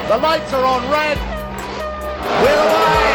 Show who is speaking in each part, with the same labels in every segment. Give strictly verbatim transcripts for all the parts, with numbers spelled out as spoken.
Speaker 1: The lights are on red. We're away.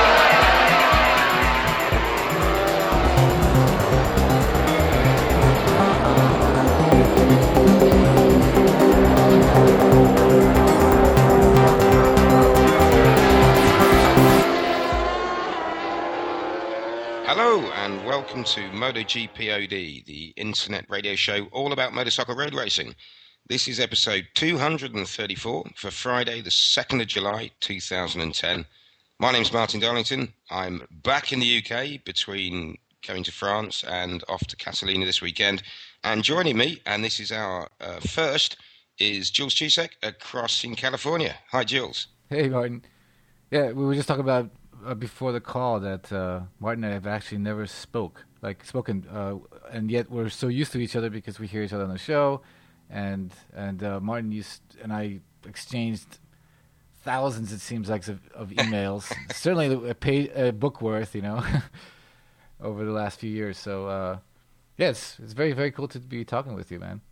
Speaker 2: Hello and welcome to MotoGP O D, the internet radio show all about motorcycle road racing. This is episode two hundred thirty-four for Friday, the second of July, two thousand ten. My name's Martin Darlington. I'm back in the U K between going to France and off to Catalina this weekend. And joining me, and this is our uh, first, is Jules Chusek across in California. Hi, Jules.
Speaker 3: Hey, Martin. Yeah, we were just talking about uh, before the call that uh, Martin and I have actually never spoke, like spoken, uh, and yet we're so used to each other because we hear each other on the show. And and uh, Martin used and I exchanged thousands, it seems like, of, of emails. Certainly a, pay, a book worth, you know, over the last few years. So uh, yeah, it's it's very very cool to be talking with you, man.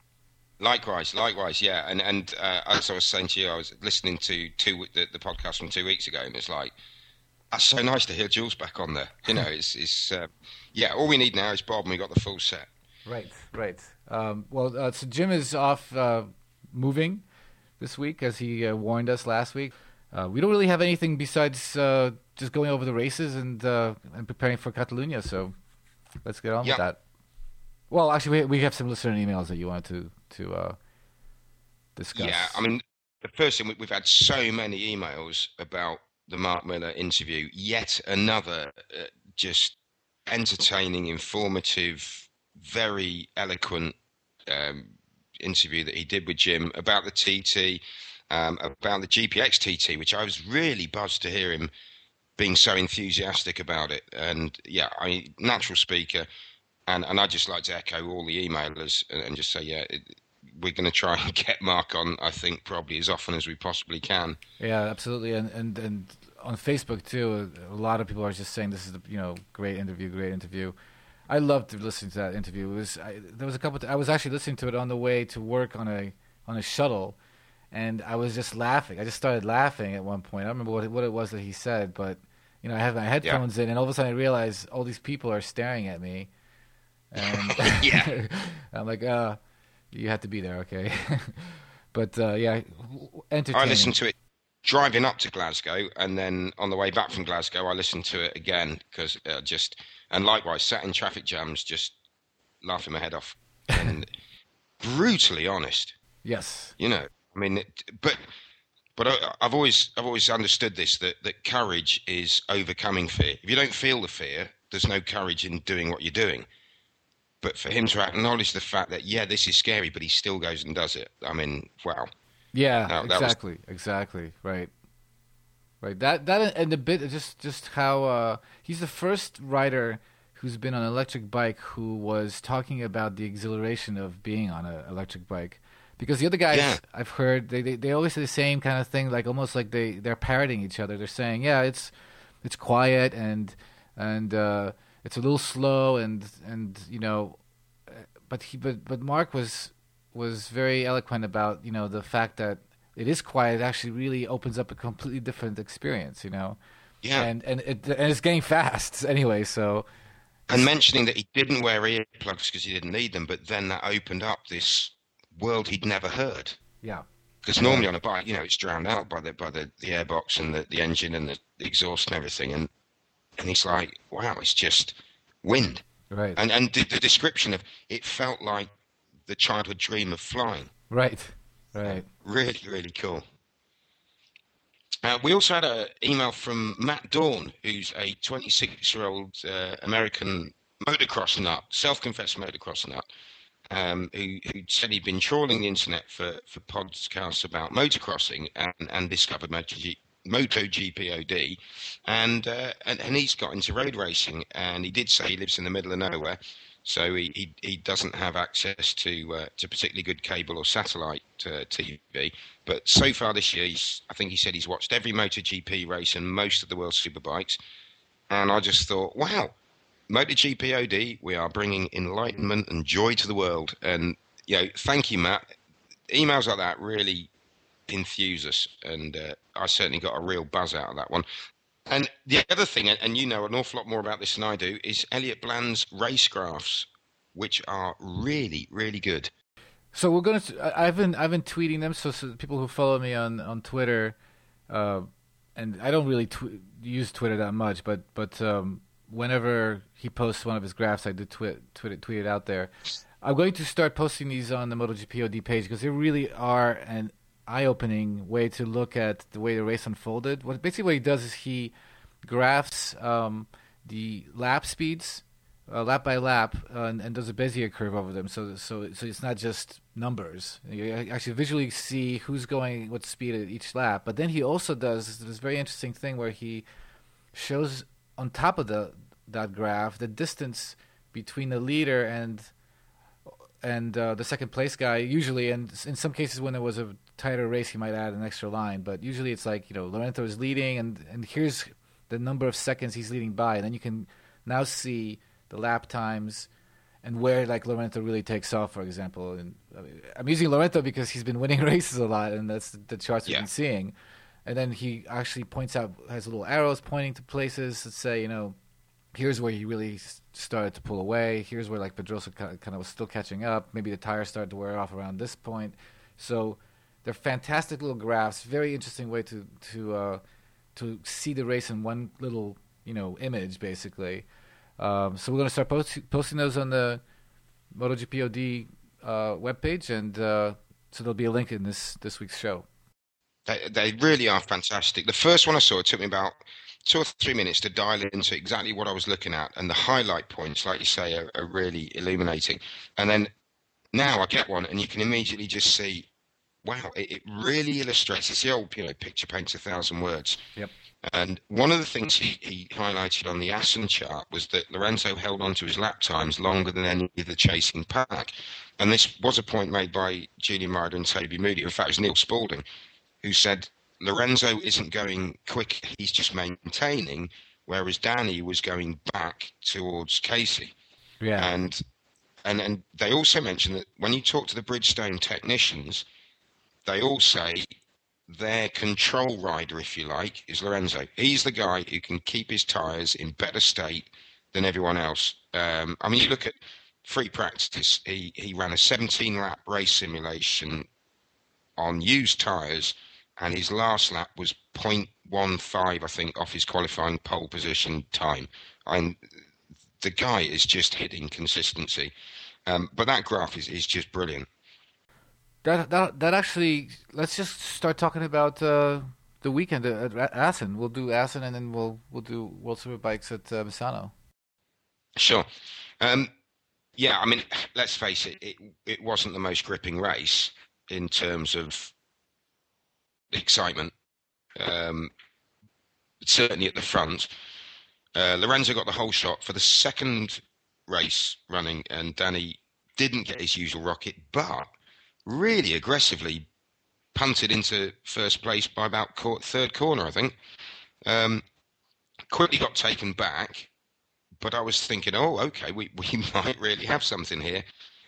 Speaker 2: Likewise, likewise, yeah. And and uh, as I was saying to you, I was listening to two the, the podcast from two weeks ago, and it's like, that's so nice to hear Jules back on there. You know, it's it's uh, yeah. All we need now is Bob, and we got the full set.
Speaker 3: Right, right. Um, well, uh, so Jim is off uh, moving this week, as he uh, warned us last week. Uh, we don't really have anything besides uh, just going over the races and uh, and preparing for Catalunya. So let's get on
Speaker 2: yeah.
Speaker 3: with that. Well, actually, we we have some listener emails that you wanted to to uh, discuss.
Speaker 2: Yeah, I mean, the first thing, we've had so many emails about the Mark Miller interview. Yet another uh, just entertaining, informative, very eloquent um, interview that he did with Jim about the T T, um, about the G P X T T, which I was really buzzed to hear him being so enthusiastic about it. And yeah, I mean, natural speaker, and, and I'd just like to echo all the emailers and, and just say, yeah, it, we're going to try and get Mark on, I think, probably as often as we possibly can.
Speaker 3: Yeah, absolutely. And and, and on Facebook, too, a lot of people are just saying this is, the, you know, great interview, great interview. I loved listening to that interview. It was I, there was a couple. T- I was actually listening to it on the way to work on a on a shuttle, and I was just laughing. I just started laughing at one point. I don't remember what it, what it was that he said, but you know, I have my headphones yeah. in, and all of a sudden I realized all these people are staring at me, and
Speaker 2: yeah,
Speaker 3: I'm like, uh, you have to be there, okay? But uh, yeah, entertaining.
Speaker 2: I listened to it driving up to Glasgow, and then on the way back from Glasgow, I listened to it again because uh, just. And likewise, sat in traffic jams, just laughing my head off, and brutally honest.
Speaker 3: Yes,
Speaker 2: you know, I mean, it, but but I, I've always I've always understood this that that courage is overcoming fear. If you don't feel the fear, there's no courage in doing what you're doing. But for him to acknowledge the fact that yeah, this is scary, but he still goes and does it. I mean, wow.
Speaker 3: Yeah,
Speaker 2: now, that
Speaker 3: exactly,
Speaker 2: was...
Speaker 3: exactly, right. Right, that that and the bit just just how uh, he's the first rider who's been on an electric bike who was talking about the exhilaration of being on an electric bike, because the other guys
Speaker 2: yeah.
Speaker 3: I've heard they, they they always say the same kind of thing, like almost like they they're parroting each other. They're saying, yeah, it's it's quiet and and uh, it's a little slow and and you know, but he but but Mark was was very eloquent about you know the fact that it is quiet. It actually really opens up a completely different experience, you know.
Speaker 2: Yeah.
Speaker 3: And and, it, and it's getting fast anyway, so.
Speaker 2: And mentioning that he didn't wear earplugs because he didn't need them, but then that opened up this world he'd never heard.
Speaker 3: Yeah.
Speaker 2: Because normally on a bike, you know, it's drowned out by the by the, the airbox and the, the engine and the, the exhaust and everything. And and he's like, wow, it's just wind.
Speaker 3: Right.
Speaker 2: And and the, the description of it felt like the childhood dream of flying.
Speaker 3: Right. Right.
Speaker 2: Really, really cool. Uh, we also had an email from Matt Dawn, who's a twenty-six-year-old uh, American motocross nut, self-confessed motocross nut, um, who, who said he'd been trawling the internet for, for podcasts about motocrossing and, and discovered MotoG, MotoGP O D, and, uh, and and he's got into road racing, and he did say he lives in the middle of nowhere. So he, he, he doesn't have access to uh, to particularly good cable or satellite uh, T V. But so far this year, he's, I think he said he's watched every MotoGP race and most of the World Superbikes. And I just thought, wow, MotoGP O D, we are bringing enlightenment and joy to the world. And, you know, thank you, Matt. Emails like that really enthuse us, and uh, I certainly got a real buzz out of that one. And the other thing, and you know an awful lot more about this than I do, is Elliot Bland's race graphs, which are really, really good.
Speaker 3: So we're gonna. I've been I've been tweeting them. So, so people who follow me on on Twitter, uh, and I don't really tw- use Twitter that much, but but um, whenever he posts one of his graphs, I do tweet tweet it, tweet it out there. I'm going to start posting these on the MotoGP O D page because they really are an eye-opening way to look at the way the race unfolded. What basically what he does is he graphs um, the lap speeds. Uh, lap by lap, uh, and, and does a Bezier curve over them, so so so it's not just numbers. You actually visually see who's going what speed at each lap. But then he also does this very interesting thing where he shows on top of the that graph the distance between the leader and and uh, the second place guy. Usually, and in some cases when there was a tighter race, he might add an extra line. But usually, it's like you know Lorenzo is leading, and and here's the number of seconds he's leading by, and then you can now see the lap times, and where like Lorenzo really takes off, for example. And I mean, I'm using Lorenzo because he's been winning races a lot, and that's the charts we've
Speaker 2: yeah.
Speaker 3: been seeing. And then he actually points out, has little arrows pointing to places that say, you know, here's where he really started to pull away. Here's where like Pedrosa kind of was still catching up. Maybe the tires started to wear off around this point. So they're fantastic little graphs. Very interesting way to to uh, to see the race in one little you know image, basically. Um, so we're going to start post- posting those on the MotoGP O D uh, webpage, and uh, so there'll be a link in this, this week's show.
Speaker 2: They, they really are fantastic. The first one I saw, it took me about two or three minutes to dial into exactly what I was looking at, and the highlight points, like you say, are, are really illuminating. And then now I get one, and you can immediately just see, wow, it, it really illustrates. It's the old, you know, picture paints a thousand words.
Speaker 3: Yep.
Speaker 2: And one of the things he, he highlighted on the Assen chart was that Lorenzo held on to his lap times longer than any of the chasing pack. And this was a point made by Julian Ryder and Toby Moody. In fact, it was Neil Spalding who said Lorenzo isn't going quick, he's just maintaining, whereas Danny was going back towards Casey.
Speaker 3: Yeah.
Speaker 2: And, and, and they also mentioned that when you talk to the Bridgestone technicians, they all say their control rider, if you like, is Lorenzo. He's the guy who can keep his tyres in better state than everyone else. Um, I mean, you look at free practice, he, he ran a seventeen-lap race simulation on used tyres, and his last lap was point one five, I think, off his qualifying pole position time. And the guy is just hitting consistency. Um, but that graph is, is just brilliant.
Speaker 3: That that that actually, let's just start talking about uh, the weekend at Assen. We'll do Assen, and then we'll we'll do World Superbikes at uh, Misano.
Speaker 2: Sure. Um, yeah, I mean, let's face it, it, it wasn't the most gripping race in terms of excitement. Um, certainly at the front. Uh, Lorenzo got the whole shot for the second race running, and Danny didn't get his usual rocket, but really aggressively punted into first place by about third corner, I think. Um, quickly got taken back, but I was thinking, oh, okay, we, we might really have something here.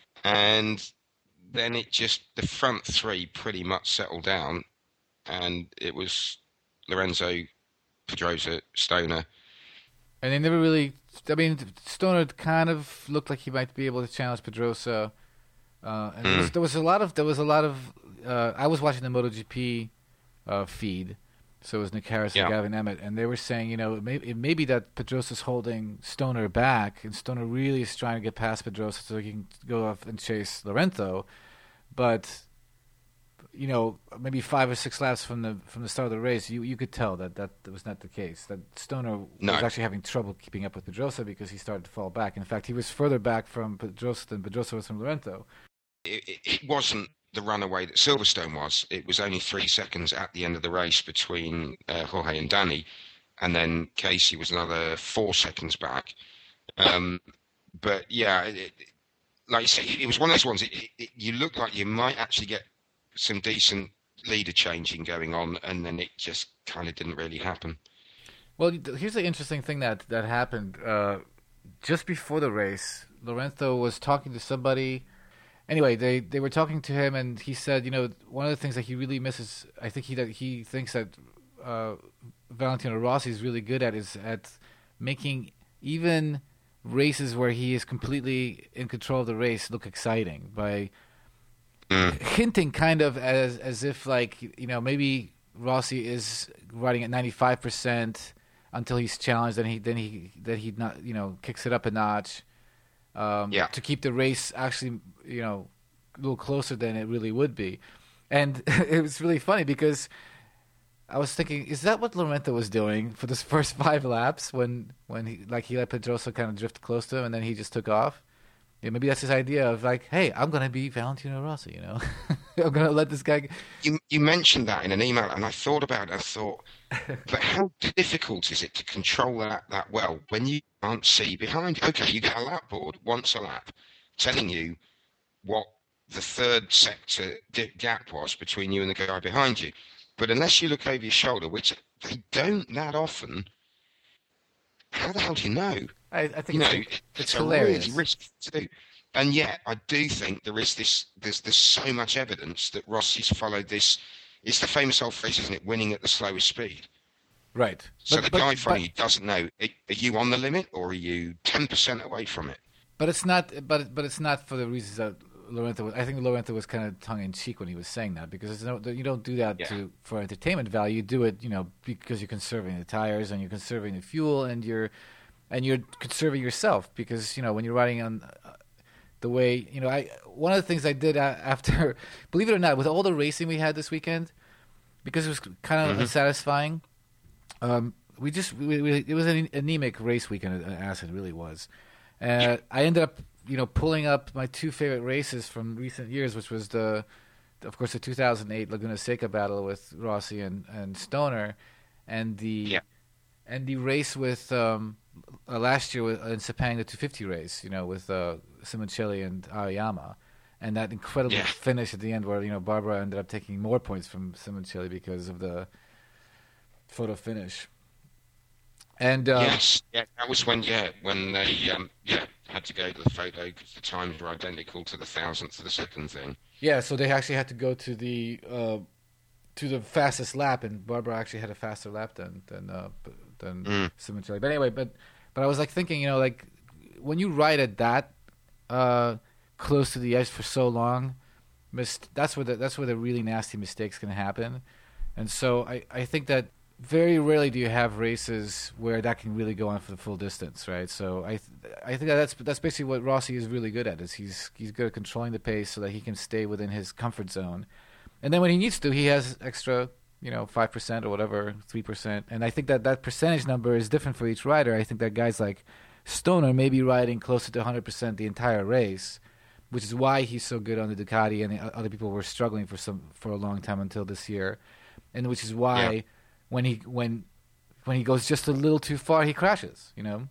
Speaker 2: And then it just, the front three pretty much settled down, and it was Lorenzo, Pedrosa, Stoner.
Speaker 3: And they never really, I mean, Stoner kind of looked like he might be able to challenge Pedrosa. Uh, and mm. there, was, there was a lot of, there was a lot of, uh, I was watching the MotoGP uh, feed, so it was Nick Harris and yeah. Gavin Emmett, and they were saying, you know, it may, it may be that Pedrosa's holding Stoner back, and Stoner really is trying to get past Pedrosa so he can go off and chase Lorenzo, but, you know, maybe five or six laps from the from the start of the race, you you could tell that that was not the case, that Stoner
Speaker 2: no.
Speaker 3: was actually having trouble keeping up with Pedrosa because he started to fall back. In fact, he was further back from Pedrosa than Pedrosa was from Lorenzo.
Speaker 2: It, it, it wasn't the runaway that Silverstone was. It was only three seconds at the end of the race between uh, Jorge and Danny, and then Casey was another four seconds back. Um, but yeah, it, it, like you say, it was one of those ones. It, it, it, you looked like you might actually get some decent leader changing going on, and then it just kind of didn't really happen.
Speaker 3: Well, here's the interesting thing that that happened uh, just before the race. Lorenzo was talking to somebody, anyway, they, they were talking to him, and he said, you know, one of the things that he really misses, I think he that he thinks that uh, Valentino Rossi is really good at is at making even races where he is completely in control of the race look exciting by
Speaker 2: Mm.
Speaker 3: hinting kind of as as if like, you know, maybe Rossi is riding at ninety-five percent until he's challenged, and he then he then he not you know kicks it up a notch um,
Speaker 2: Yeah.
Speaker 3: to keep the race actually, you know, a little closer than it really would be. And it was really funny because I was thinking, is that what Lorenzo was doing for this first five laps when when he like he let Pedrosa kind of drift close to him and then he just took off? Yeah, maybe that's his idea of like, hey, I'm gonna be Valentino Rossi, you know, I'm gonna let this guy.
Speaker 2: You you mentioned that in an email, and I thought about it. I thought, but how difficult is it to control that that well when you can't see behind you? Okay, you get a lap board once a lap telling you what the third sector di- gap was between you and the guy behind you, but unless you look over your shoulder, which they don't that often, how the hell do you know?
Speaker 3: I, I think
Speaker 2: You know,
Speaker 3: it's,
Speaker 2: it's,
Speaker 3: it's
Speaker 2: a
Speaker 3: hilarious.
Speaker 2: really risky to do. And yet, I do think there is this. There's there's so much evidence that Rossi's followed this. It's the famous old phrase, isn't it? Winning at the slowest speed.
Speaker 3: Right.
Speaker 2: So
Speaker 3: But
Speaker 2: the
Speaker 3: but,
Speaker 2: guy
Speaker 3: but,
Speaker 2: following you doesn't know. Are are you on the limit, or are you ten percent away from it?
Speaker 3: but it's not. But but it's not for the reasons that Lorenzo was. I think Lorenzo was kind of tongue in cheek when he was saying that, because it's no, you don't do that
Speaker 2: Yeah.
Speaker 3: to for entertainment value. You do it, you know, because you're conserving the tires and you're conserving the fuel and you're and you're conserving yourself, because you know when you're riding on uh, the way, you know, I one of the things I did a- after, believe it or not, with all the racing we had this weekend, because it was kind of
Speaker 2: Mhm.
Speaker 3: unsatisfying. Um, we just we, we, it was an anemic race weekend. uh, Acid really was. Uh, I ended up, you know, pulling up my two favorite races from recent years, which was the, of course, the two thousand eight Laguna Seca battle with Rossi and, and Stoner, and the
Speaker 2: Yeah.
Speaker 3: and the race with um, uh, last year with, in Sepang, the two fifty race, you know, with uh, Simoncelli and Aoyama, and that incredible
Speaker 2: Yeah.
Speaker 3: finish at the end where, you know, Barbara ended up taking more points from Simoncelli because of the photo finish. And um,
Speaker 2: Yes, yeah, that was when yeah when they um yeah had to go to the photo because the times were identical to the thousandth of the second thing.
Speaker 3: yeah, so they actually had to go to the uh, to the fastest lap, and Barbara actually had a faster lap than than uh, b- than
Speaker 2: Mm.
Speaker 3: Simoncelli. But anyway, but but I was like thinking, you know, like when you ride at that uh, close to the edge for so long, mis- that's where the, that's where the really nasty mistakes can happen. And so I, I think that very rarely do you have races where that can really go on for the full distance, right? So I th- I think that that's that's basically what Rossi is really good at. Is he's he's good at controlling the pace so that he can stay within his comfort zone, and then when he needs to, he has extra, you know, five percent or whatever, three percent. And I think that that percentage number is different for each rider. I think that guys like Stoner may be riding closer to one hundred percent the entire race, which is why he's so good on the Ducati, and the other people were struggling for some for a long time until this year, and which is why.
Speaker 2: Yeah.
Speaker 3: When he when when he goes just a little too far, he crashes. You know.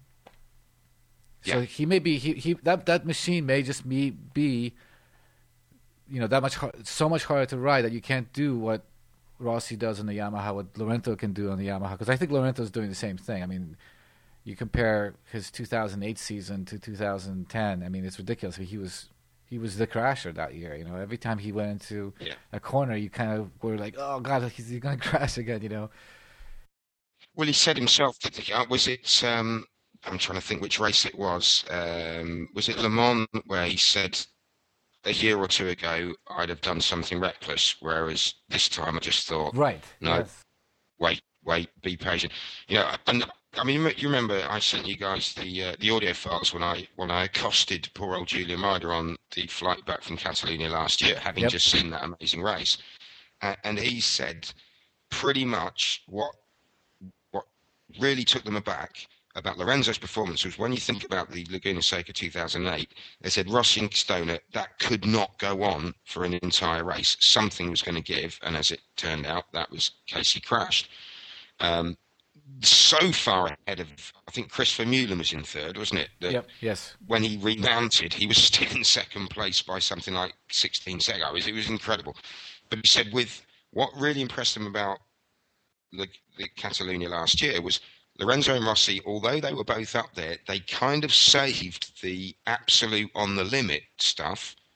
Speaker 3: So
Speaker 2: Yeah.
Speaker 3: he may be he, he that that machine may just be be. You know, that much hard, so much harder to ride that you can't do what Rossi does on the Yamaha, what Lorenzo can do on the Yamaha. Because I think Lorenzo's doing the same thing. I mean, you compare his two thousand eight season to two thousand ten. I mean, it's ridiculous. He was he was the crasher that year. You know, every time he went into
Speaker 2: Yeah.
Speaker 3: a corner, you kind of were like, "Oh God, he's, he's going to crash again." You know.
Speaker 2: Well, he said himself, didn't he? Uh, was it? Um, I'm trying to think which race it was. Um, was it Le Mans where he said a year or two ago I'd have done something reckless, whereas this time I just thought,
Speaker 3: Right.
Speaker 2: No.
Speaker 3: Yes.
Speaker 2: wait, wait, be patient. You know, and I mean, you remember I sent you guys the uh, the audio files when I when I accosted poor old Julian Ryder on the flight back from Catalonia last year, having
Speaker 3: Yep.
Speaker 2: just seen that amazing race, uh, and he said pretty much what what really took them aback about Lorenzo's performance was when you think about the Laguna Seca two thousand eight, they said Rossi and Stoner, that could not go on for an entire race. Something was going to give, and as it turned out, that was Casey crashed. Um, so far ahead of, I think Christopher Mullen was in third, wasn't it? That
Speaker 3: Yep. Yes.
Speaker 2: when he remounted, he was still in second place by something like sixteen seconds. It was, it was incredible. But he said with what really impressed him about the, the Catalonia last year was Lorenzo and Rossi, although they were both up there, they kind of saved the absolute on the limit stuff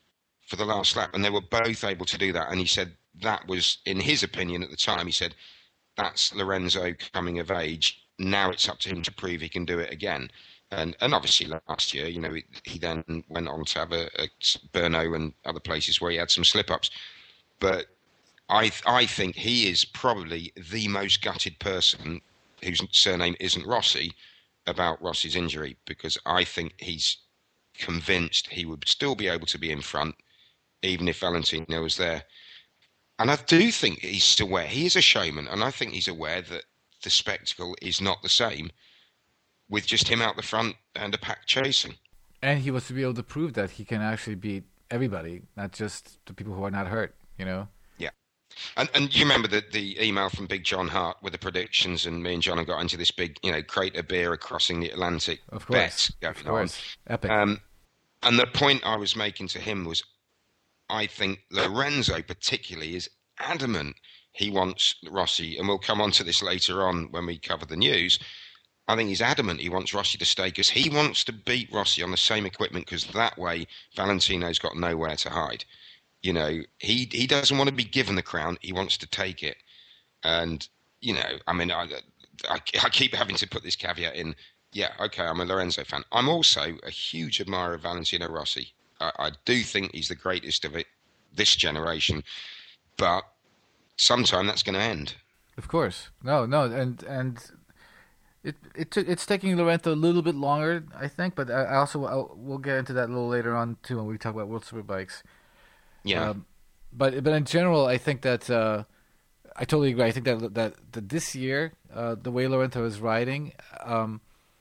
Speaker 2: for the last lap, and they were both able to do that. And he said that was, in his opinion at the time, he said that's Lorenzo coming of age. Now it's up to him to prove he can do it again. And and obviously last year, you know, he, he then went on to have a, a Brno and other places where he had some slip-ups. But I I think he is probably the most gutted person whose surname isn't Rossi about Rossi's injury, because I think he's convinced he would still be able to be in front even if Valentino was there. And I do think he's aware. He is a showman, and I think he's aware that the spectacle is not the same with just him out the front and a pack chasing.
Speaker 3: And he wants to be able to prove that he can actually beat everybody, not just the people who are not hurt, you know?
Speaker 2: Yeah. And and you remember the, the email from Big John Hart with the predictions, and me and John have got into this big, you know, crate of beer crossing the Atlantic
Speaker 3: of course,
Speaker 2: bet.
Speaker 3: Of course. On. Epic.
Speaker 2: Um, and the point I was making to him was, I think Lorenzo particularly is adamant he wants Rossi, and we'll come on to this later on when we cover the news. I think he's adamant he wants Rossi to stay because he wants to beat Rossi on the same equipment, because that way Valentino's got nowhere to hide. You know, he he doesn't want to be given the crown. He wants to take it. And, you know, I mean, I, I, I keep having to put this caveat in. Yeah, okay, I'm a Lorenzo fan. I'm also a huge admirer of Valentino Rossi. I, I do think he's the greatest of it, this generation. But sometime that's going to end.
Speaker 3: Of course. No, no, and... and... It it took it's taking Lorenzo a little bit longer, I think, but I also I'll, we'll get into that a little later on too when we talk about World Superbikes.
Speaker 2: Yeah.
Speaker 3: Um, but but in general, I think that uh, I totally agree. I think that that, that this year, uh, the way Lorenzo is riding, um,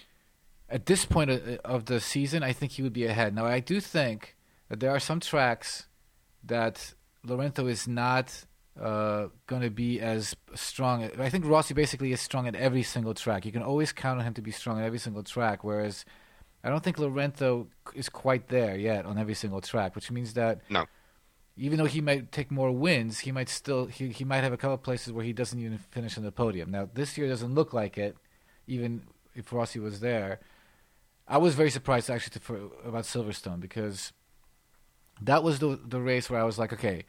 Speaker 3: at this point of, of the season, I think he would be ahead. Now, I do think that there are some tracks that Lorenzo is not Uh, going to be as strong. I think Rossi basically is strong at every single track. You can always count on him to be strong at every single track, whereas I don't think Lorenzo is quite there yet on every single track, which means that
Speaker 2: no.
Speaker 3: even though he might take more wins, he might still he, he might have a couple of places where he doesn't even finish on the podium. Now, this year doesn't look like it, even if Rossi was there. I was very surprised actually to, for, about Silverstone, because that was the the race where I was like, okay,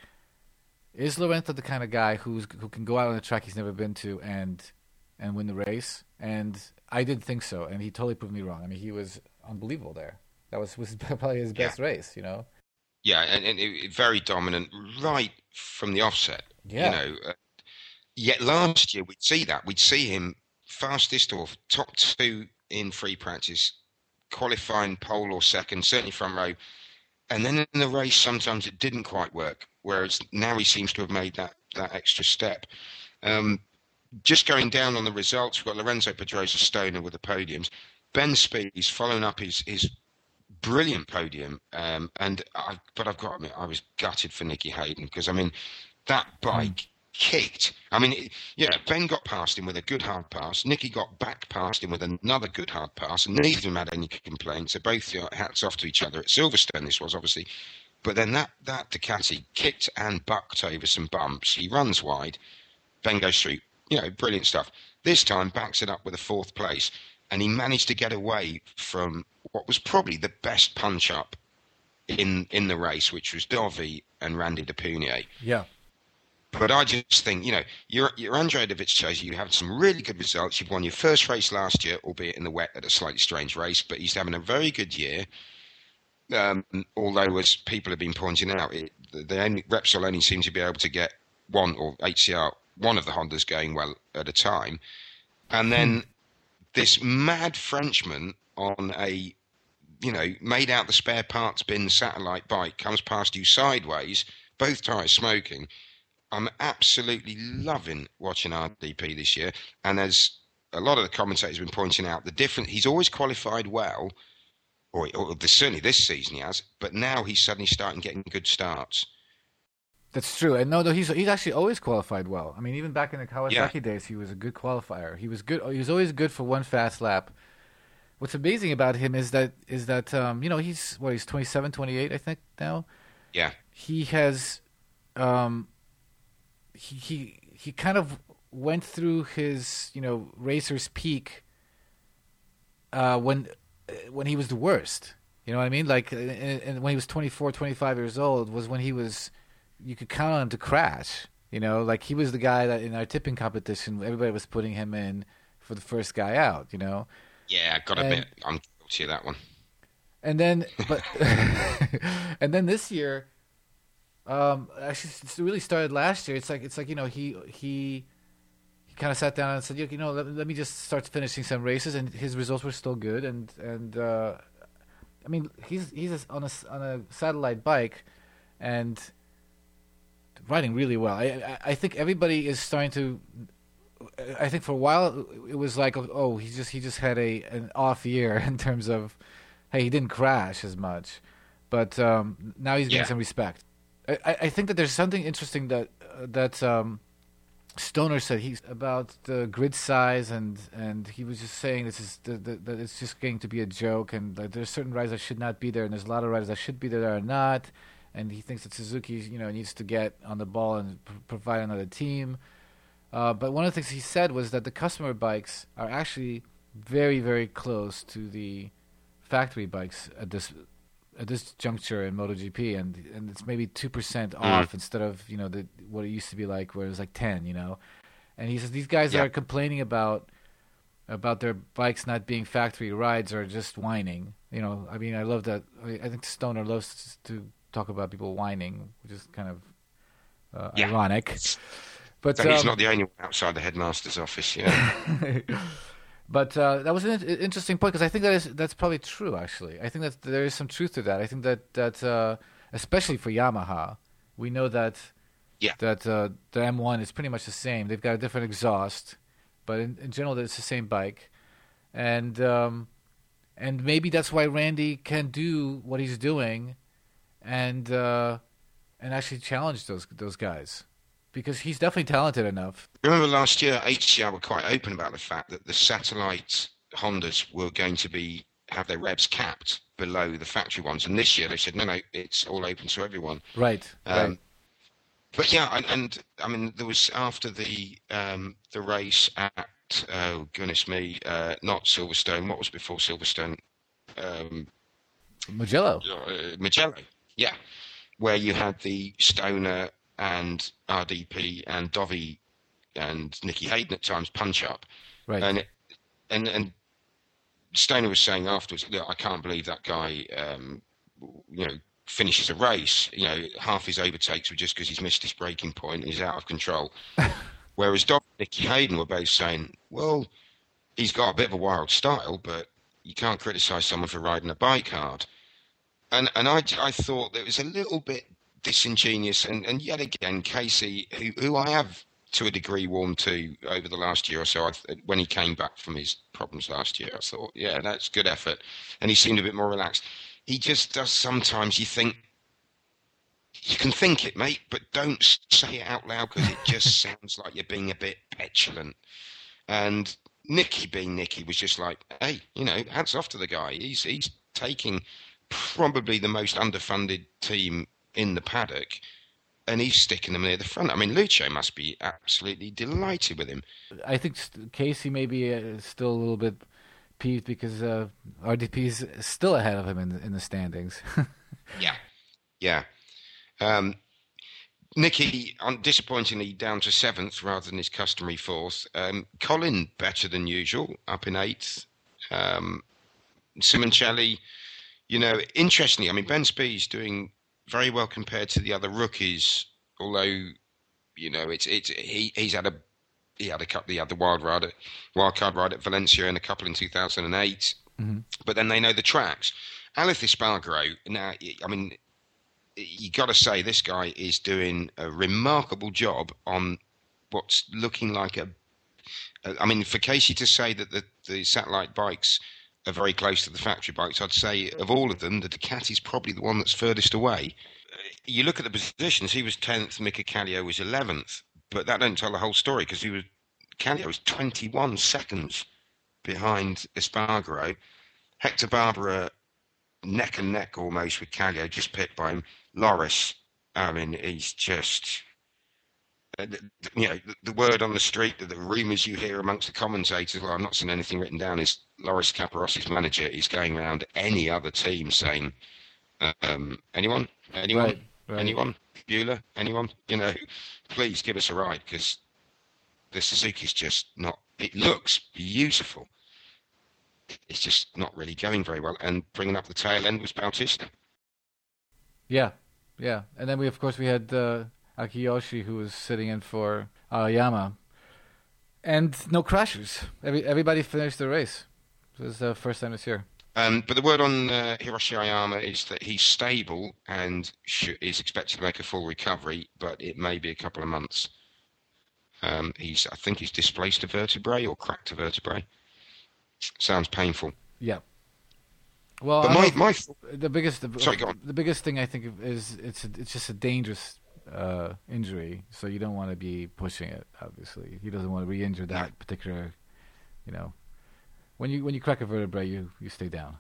Speaker 3: is Lorenzo the kind of guy who's who can go out on a track he's never been to and and win the race? And I didn't think so, and he totally proved me wrong. I mean, he was unbelievable there. That was, was probably his best yeah. race, you know?
Speaker 2: Yeah, and, and it, very dominant right from the offset.
Speaker 3: Yeah.
Speaker 2: You know, uh, yet last year we'd see that. We'd see him fastest or top two in free practice, qualifying pole or second, certainly front row. And then in the race, sometimes it didn't quite work, whereas now he seems to have made that, that extra step. Um, just going down on the results, we've got Lorenzo Pedrosa Stoner with the podiums. Ben Spies following up his, his brilliant podium. Um, and I, But I've got to admit, I was gutted for Nicky Hayden, because, I mean, that bike mm. kicked. I mean, it, yeah, Ben got past him with a good hard pass. Nicky got back past him with another good hard pass, and neither of them had any complaints. So both got hats off to each other. At Silverstone, this was obviously. But then that, that Ducati kicked and bucked over some bumps. He runs wide. Ben goes through. You know, brilliant stuff. This time, backs it up with a fourth place. And he managed to get away from what was probably the best punch-up in in the race, which was Dovi and Randy DePunier.
Speaker 3: Yeah.
Speaker 2: But I just think, you know, you're, you're Andrea Dovizioso. You had some really good results. You've won your first race last year, albeit in the wet at a slightly strange race, but he's having a very good year. Um, although, as people have been pointing out, it, the only, Repsol only seem to be able to get one, or H C R, one of the Hondas going well at a time. And then this mad Frenchman on a, you know, made out the spare parts bin satellite bike comes past you sideways, both tyres smoking. I'm absolutely loving watching R D P this year. And as a lot of the commentators have been pointing out, the different, he's always qualified well, or, or certainly this season he has, but now he's suddenly starting getting good starts.
Speaker 3: That's true. And no, no, he's he's actually always qualified well. I mean, even back in the Kawasaki
Speaker 2: yeah.
Speaker 3: days, he was a good qualifier. He was good. He was always good for one fast lap. What's amazing about him is that is that um, you know, he's what he's twenty-seven, twenty-eight, I think now.
Speaker 2: Yeah.
Speaker 3: He has um he he he kind of went through his, you know, racer's peak uh when when he was the worst. You know what I mean? Like, and, and when he was twenty-four, twenty-five years old was when he was, you could count on him to crash. You know, like he was the guy that in our tipping competition, everybody was putting him in for the first guy out, you know?
Speaker 2: Yeah, got a
Speaker 3: and,
Speaker 2: bit. I'm guilty of that one.
Speaker 3: And then, but, and then this year, um, actually, it really started last year. It's like, it's like, you know, he, he, he kind of sat down and said, you know, let, let me just start finishing some races. And his results were still good. And, and, uh, I mean, he's, he's on a, on a satellite bike and riding really well. I, I, I think everybody is starting to, I think for a while it was like, oh, he just, he just had a, an off year in terms of, hey, he didn't crash as much, but um, now he's getting
Speaker 2: yeah.
Speaker 3: some respect. I, I think that there's something interesting that uh, that um, Stoner said he's about the grid size, and, and he was just saying this is the, the, that it's just going to be a joke, and that there's certain riders that should not be there, and there's a lot of riders that should be there that are not, and he thinks that Suzuki, you know, needs to get on the ball and p- provide another team. Uh, but one of the things he said was that the customer bikes are actually very, very close to the factory bikes at this at this juncture in MotoGP, and and it's maybe two percent off mm. instead of, you know, the what it used to be like, where it was like ten, you know. And he says these guys
Speaker 2: yeah.
Speaker 3: that are complaining about about their bikes not being factory rides are just whining. You know, I mean, I love that. I think Stoner loves to talk about people whining, which is kind of uh,
Speaker 2: yeah.
Speaker 3: ironic. But
Speaker 2: so he's
Speaker 3: um,
Speaker 2: not the only one outside the headmaster's office, yeah.
Speaker 3: But uh, that was an interesting point, because I think that is that's probably true. Actually, I think that there is some truth to that. I think that that uh, especially for Yamaha, we know that
Speaker 2: yeah.
Speaker 3: that uh, the M one is pretty much the same. They've got a different exhaust, but in, in general, it's the same bike, and um, and maybe that's why Randy can do what he's doing, and uh, and actually challenge those those guys. Because he's definitely talented enough.
Speaker 2: Remember last year, H C R were quite open about the fact that the satellite Hondas were going to be have their revs capped below the factory ones, and this year they said no, no, it's all open to everyone.
Speaker 3: Right.
Speaker 2: Um,
Speaker 3: right.
Speaker 2: But yeah, and, and I mean, there was after the um, the race at oh goodness me, uh, not Silverstone. What was before Silverstone? Um,
Speaker 3: Mugello.
Speaker 2: Uh, Mugello. Yeah, where you had the Stoner and R D P and Dovi and Nicky Hayden at times punch up,
Speaker 3: right?
Speaker 2: And it, and and Stoner was saying afterwards, look, I can't believe that guy, um, you know, finishes a race. You know, half his overtakes were just because he's missed his braking point and he's out of control. Whereas Dovi and Nicky Hayden were both saying, well, he's got a bit of a wild style, but you can't criticise someone for riding a bike hard. And and I I thought that it was a little bit disingenuous, and, and yet again, Casey, who, who I have to a degree warmed to over the last year or so, I, when he came back from his problems last year, I thought, yeah, that's good effort, and he seemed a bit more relaxed. He just does sometimes. You think you can think it, mate, but don't say it out loud because it just sounds like you're being a bit petulant. And Nicky, being Nicky, was just like, hey, you know, hats off to the guy. He's he's taking probably the most underfunded team in the paddock, and he's sticking them near the front. I mean, Lucio must be absolutely delighted with him.
Speaker 3: I think Casey may be uh, still a little bit peeved because uh, R D P is still ahead of him in the, in the standings.
Speaker 2: yeah, yeah. Um, Nicky, disappointingly, down to seventh rather than his customary fourth. Um, Colin, better than usual, up in eighth. Um, Simoncelli, you know, interestingly, I mean, Ben Spee's doing very well compared to the other rookies, although, you know, it's it's he he's had a he had a couple he had the wild ride at, wild card ride at Valencia and a couple in two thousand eight, mm-hmm. But then they know the tracks. Alex Espargaro, now, I mean, you got to say this guy is doing a remarkable job on what's looking like a. I mean, for Casey to say that the the satellite bikes are very close to the factory bikes, I'd say of all of them, the Ducati's probably the one that's furthest away. You look at the positions, he was tenth, Mika Kallio was eleventh, but that don't tell the whole story because he was Kallio was twenty-one seconds behind Espargaro. Hector Barbera neck and neck almost with Kallio, just picked by him. Loris, I mean, he's just uh, the, you know, the, the word on the street, the, the rumours you hear amongst the commentators. Well, I'm not seeing anything written down. Is Loris Caparrossi's manager is going around any other team saying, um, anyone, anyone,
Speaker 3: Right, right.
Speaker 2: anyone, Bueller, anyone, you know, please give us a ride because the Suzuki's just not. It looks beautiful. It's just not really going very well. And bringing up the tail end was Bautista.
Speaker 3: Yeah, yeah. And then we, of course, we had uh, Akiyoshi, who was sitting in for Aoyama. And no crashers. Every, everybody finished the race. It was the first time this year.
Speaker 2: Um, but the word on uh, Hiroshi Aoyama is that he's stable and sh- is expected to make a full recovery, but it may be a couple of months. Um, he's, I think he's displaced a vertebrae or cracked a vertebrae. Sounds painful.
Speaker 3: Yeah. Well,
Speaker 2: but
Speaker 3: I
Speaker 2: my, my
Speaker 3: the biggest the,
Speaker 2: sorry, go on.
Speaker 3: The biggest thing I think of is it's a, it's just a dangerous uh, injury, so you don't want to be pushing it. Obviously, he doesn't want to re-injure that
Speaker 2: No.
Speaker 3: particular. You know, when you when you crack a vertebrae, you, you stay down.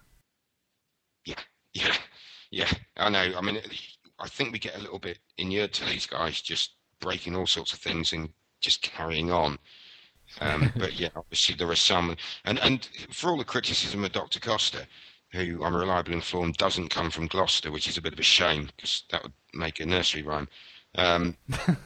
Speaker 2: Yeah, yeah, yeah. I know. I mean, I think we get a little bit inured to these guys just breaking all sorts of things and just carrying on. Um, but yeah, obviously there are some, and and for all the criticism of Doctor Costa, who I'm reliably informed doesn't come from Gloucester, which is a bit of a shame because that would make a nursery rhyme. Um,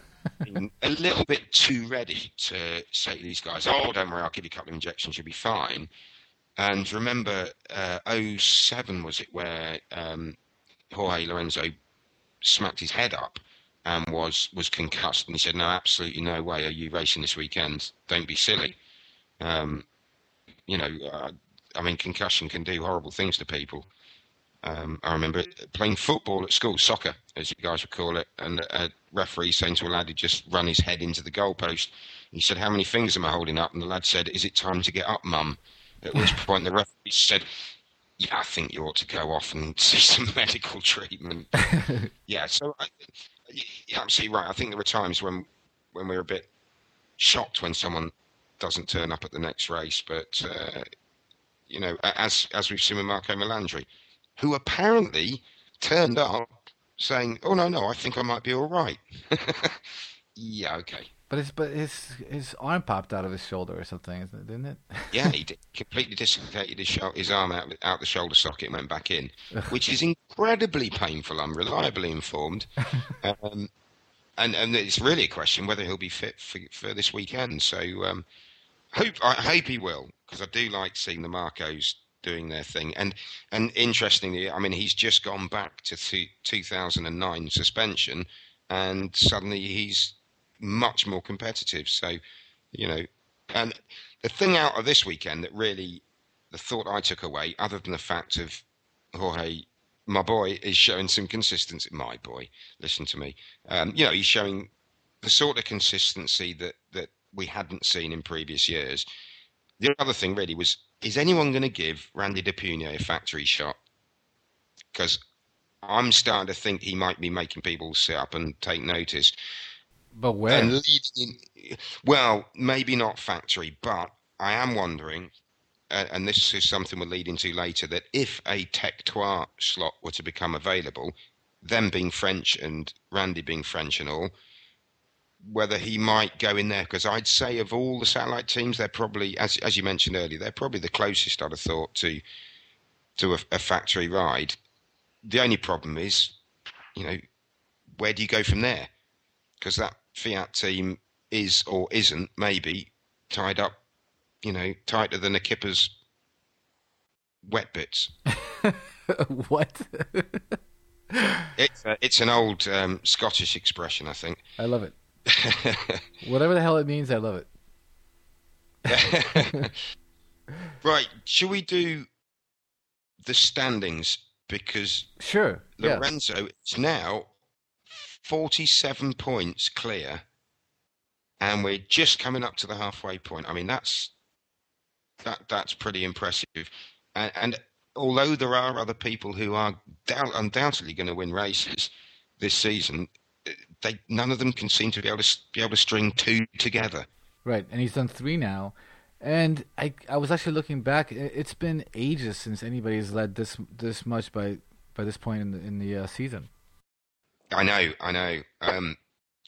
Speaker 2: a little bit too ready to say to these guys, "Oh, don't worry, I'll give you a couple of injections, you'll be fine." And remember, uh, oh seven was it where um, Jorge Lorenzo smacked his head up and was, was concussed, and he said, "No, absolutely no way are you racing this weekend. Don't be silly." Um, you know, uh, I mean, concussion can do horrible things to people. Um, I remember playing football at school, soccer, as you guys would call it, and a referee saying to a lad who just run his head into the goalpost. He said, "How many fingers am I holding up?" And the lad said, "Is it time to get up, mum?" At which point the referee said, "Yeah, I think you ought to go off and see some medical treatment." Yeah, so I, you're absolutely right. I think there are times when when we're a bit shocked when someone doesn't turn up at the next race, but uh, you know, as as we've seen with Marco Melandri, who apparently turned up saying, "Oh no, no, I think I might be all right." Yeah, okay.
Speaker 3: But his but his his arm popped out of his shoulder or something, didn't it?
Speaker 2: Yeah, he did, completely dislocated his, sh- his arm out out the shoulder socket and went back in, which is incredibly painful. I'm reliably informed, um, and and it's really a question whether he'll be fit for, for this weekend. So um, hope I hope he will, because I do like seeing the Marcos doing their thing. And and interestingly, I mean, he's just gone back to th- two thousand nine suspension, and suddenly he's much more competitive. So, you know, and the thing out of this weekend that really, the thought I took away, other than the fact of Jorge, my boy, is showing some consistency. My boy, listen to me. Um, you know, he's showing the sort of consistency that, that we hadn't seen in previous years. The other thing really was, is anyone going to give Randy DePugno a factory shot? Because I'm starting to think he might be making people sit up and take notice.
Speaker 3: But where?
Speaker 2: And leading in, well, maybe not factory, but I am wondering, uh, and this is something we'll lead into later, that if a Tech Trois slot were to become available, them being French and Randy being French and all, whether he might go in there, because I'd say of all the satellite teams, they're probably, as as you mentioned earlier, they're probably the closest, I'd have thought, to to a, a factory ride. The only problem is, you know, where do you go from there? Because that Fiat team is or isn't maybe tied up, you know, tighter than a kipper's wet bits.
Speaker 3: What?
Speaker 2: It's a, it's an old um, Scottish expression, I think.
Speaker 3: I love it. Whatever the hell it means, I love it.
Speaker 2: Right, should we do the standings? Because
Speaker 3: sure,
Speaker 2: Lorenzo
Speaker 3: yeah.
Speaker 2: is now forty-seven points clear, and we're just coming up to the halfway point. I mean, that's that that's pretty impressive. And, and although there are other people who are doubt, undoubtedly going to win races this season, they none of them can seem to be able to be able to string two together.
Speaker 3: Right, and he's done three now. And I I was actually looking back. It's been ages since anybody's led this this much by by this point in the in the uh, season.
Speaker 2: I know, I know. Um,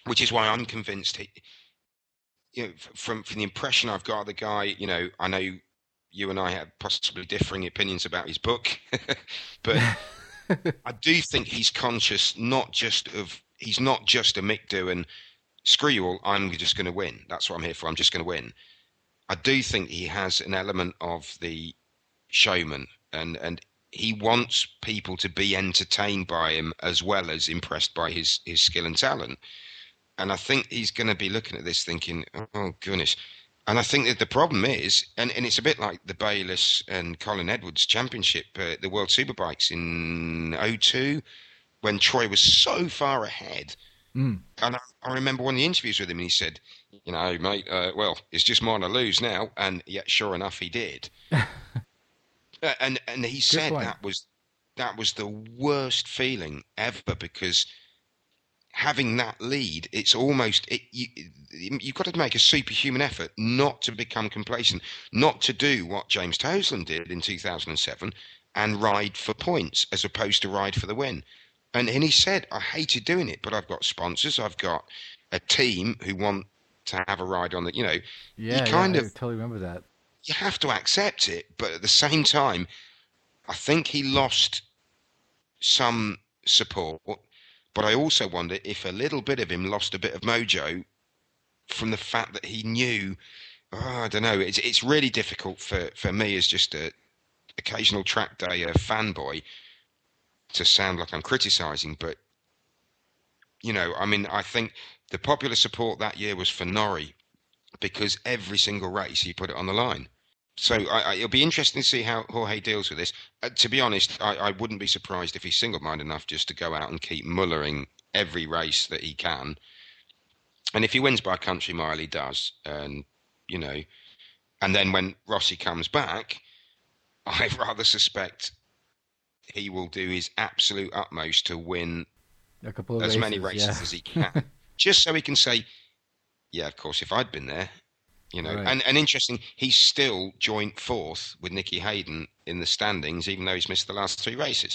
Speaker 2: which is why I'm convinced he, you know, from from the impression I've got of the guy, you know, I know you and I have possibly differing opinions about his book, but I do think he's conscious not just of he's not just a Mick Doohan, screw you all, I'm just going to win. That's what I'm here for. I'm just going to win. I do think he has an element of the showman, and and he wants people to be entertained by him as well as impressed by his his skill and talent. And I think he's going to be looking at this thinking, oh, goodness. And I think that the problem is, and, and it's a bit like the Bayliss and Colin Edwards Championship, uh, the World Superbikes in oh two, when Troy was so far ahead. Mm. And I, I remember one of the interviews with him, and he said, you know, mate, uh, well, it's just mine to lose now. And yet, sure enough, he did. uh, and and he said that was that was the worst feeling ever, because having that lead, it's almost it, you, you've got to make a superhuman effort not to become complacent, not to do what James Toseland did in two thousand seven and ride for points as opposed to ride for the win. And, and he said, I hated doing it, but I've got sponsors, I've got a team who want to have a ride on the, you know,
Speaker 3: yeah,
Speaker 2: you kind
Speaker 3: yeah,
Speaker 2: of
Speaker 3: I totally remember that.
Speaker 2: You have to accept it, but at the same time, I think he lost some support. But I also wonder if a little bit of him lost a bit of mojo from the fact that he knew, oh, I don't know, it's it's really difficult for, for me as just a occasional track day uh, fanboy to sound like I'm criticising, but, you know, I mean, I think the popular support that year was for Norrie, because every single race he put it on the line. So I, I, it'll be interesting to see how Jorge deals with this. Uh, to be honest, I, I wouldn't be surprised if he's single-minded enough just to go out and keep mullering every race that he can. And if he wins by a country mile, he does. And, you know, and then when Rossi comes back, I rather suspect he will do his absolute utmost to win
Speaker 3: a couple of
Speaker 2: as
Speaker 3: races,
Speaker 2: many races
Speaker 3: yeah.
Speaker 2: as he can. Just so he can say, yeah, of course, if I'd been there. You know,
Speaker 3: right.
Speaker 2: and, and interesting, he's still joint fourth with Nicky Hayden in the standings, even though he's missed the last three races.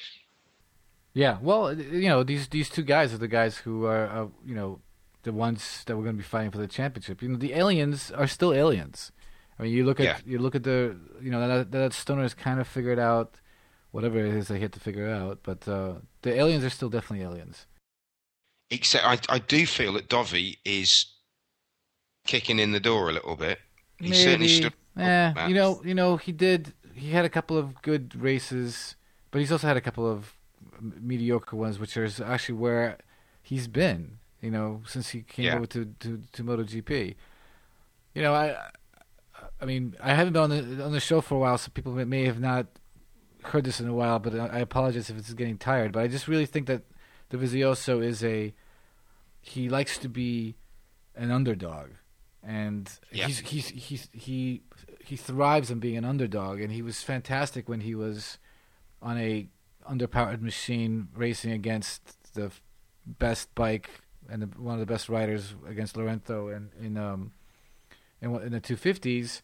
Speaker 3: Yeah, well, you know, these these two guys are the guys who are, uh, you know, the ones that we're going to be fighting for the championship. You know, the aliens are still aliens. I mean, you look at
Speaker 2: yeah.
Speaker 3: you look at the, you know, that, that Stoner has kind of figured out whatever it is they had to figure out, but uh, the aliens are still definitely aliens.
Speaker 2: Except I I do feel that Dovi is kicking in the door a little bit. He
Speaker 3: Maybe.
Speaker 2: certainly stood.
Speaker 3: Eh, you know, you know, he did. He had a couple of good races, but he's also had a couple of mediocre ones, which is actually where he's been. You know, since he came
Speaker 2: yeah.
Speaker 3: over to, to, to MotoGP. You know, I, I mean, I haven't been on the on the show for a while, so people may have not heard this in a while. But I apologize if it's getting tired. But I just really think that Dovizioso is a. He likes to be an underdog. And
Speaker 2: yeah.
Speaker 3: he's, he's he's he he thrives on being an underdog, and he was fantastic when he was on a underpowered machine racing against the best bike and the, one of the best riders against Lorenzo in in um in, in the two fifties.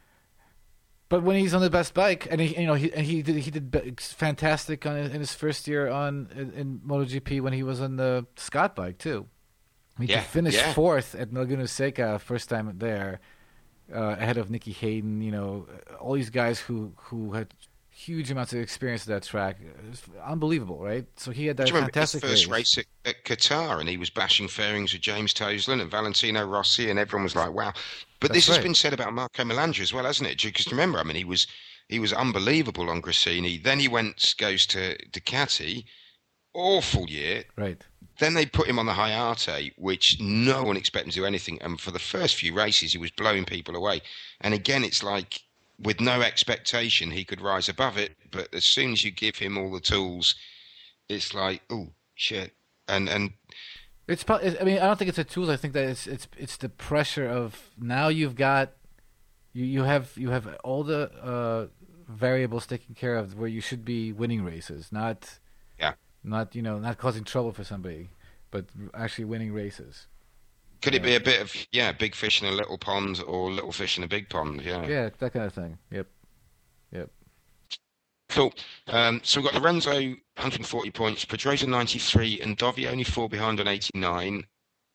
Speaker 3: But when he's on the best bike, and he you know he and he did he did fantastic on in his first year on in, in MotoGP when he was on the Scott bike too. He
Speaker 2: yeah,
Speaker 3: finished
Speaker 2: yeah.
Speaker 3: fourth at Laguna Seca first time there, uh, ahead of Nicky Hayden. You know, all these guys who, who had huge amounts of experience at that track. It was unbelievable, right? So he had that
Speaker 2: Do you remember
Speaker 3: fantastic
Speaker 2: his first
Speaker 3: race,
Speaker 2: race at, at Qatar, and he was bashing fairings with James Toseland and Valentino Rossi, and everyone was like, "Wow!" But
Speaker 3: That's
Speaker 2: this
Speaker 3: right.
Speaker 2: has been said about Marco Melandri as well, hasn't it? Because remember, I mean, he was he was unbelievable on Gresini. Then he went goes to Ducati, awful year.
Speaker 3: Right.
Speaker 2: Then they put him on the Hayate, which no one expected him to do anything. And for the first few races, he was blowing people away. And again, it's like with no expectation, he could rise above it. But as soon as you give him all the tools, it's like, oh, shit. And and
Speaker 3: It's. I mean, I don't think it's the tools. I think that it's it's it's the pressure of now you've got you you have you have all the uh, variables taken care of where you should be winning races, not.
Speaker 2: yeah.
Speaker 3: Not you know, not causing trouble for somebody, but actually winning races.
Speaker 2: Could it
Speaker 3: Yeah.
Speaker 2: be a bit of, yeah, big fish in a little pond or little fish in a big pond? Yeah.
Speaker 3: Yeah, that kind of thing. Yep, yep.
Speaker 2: Cool. Um, so we've got Lorenzo, one hundred forty points, Pedrosa ninety-three, and Dovi only four behind on eighty-nine.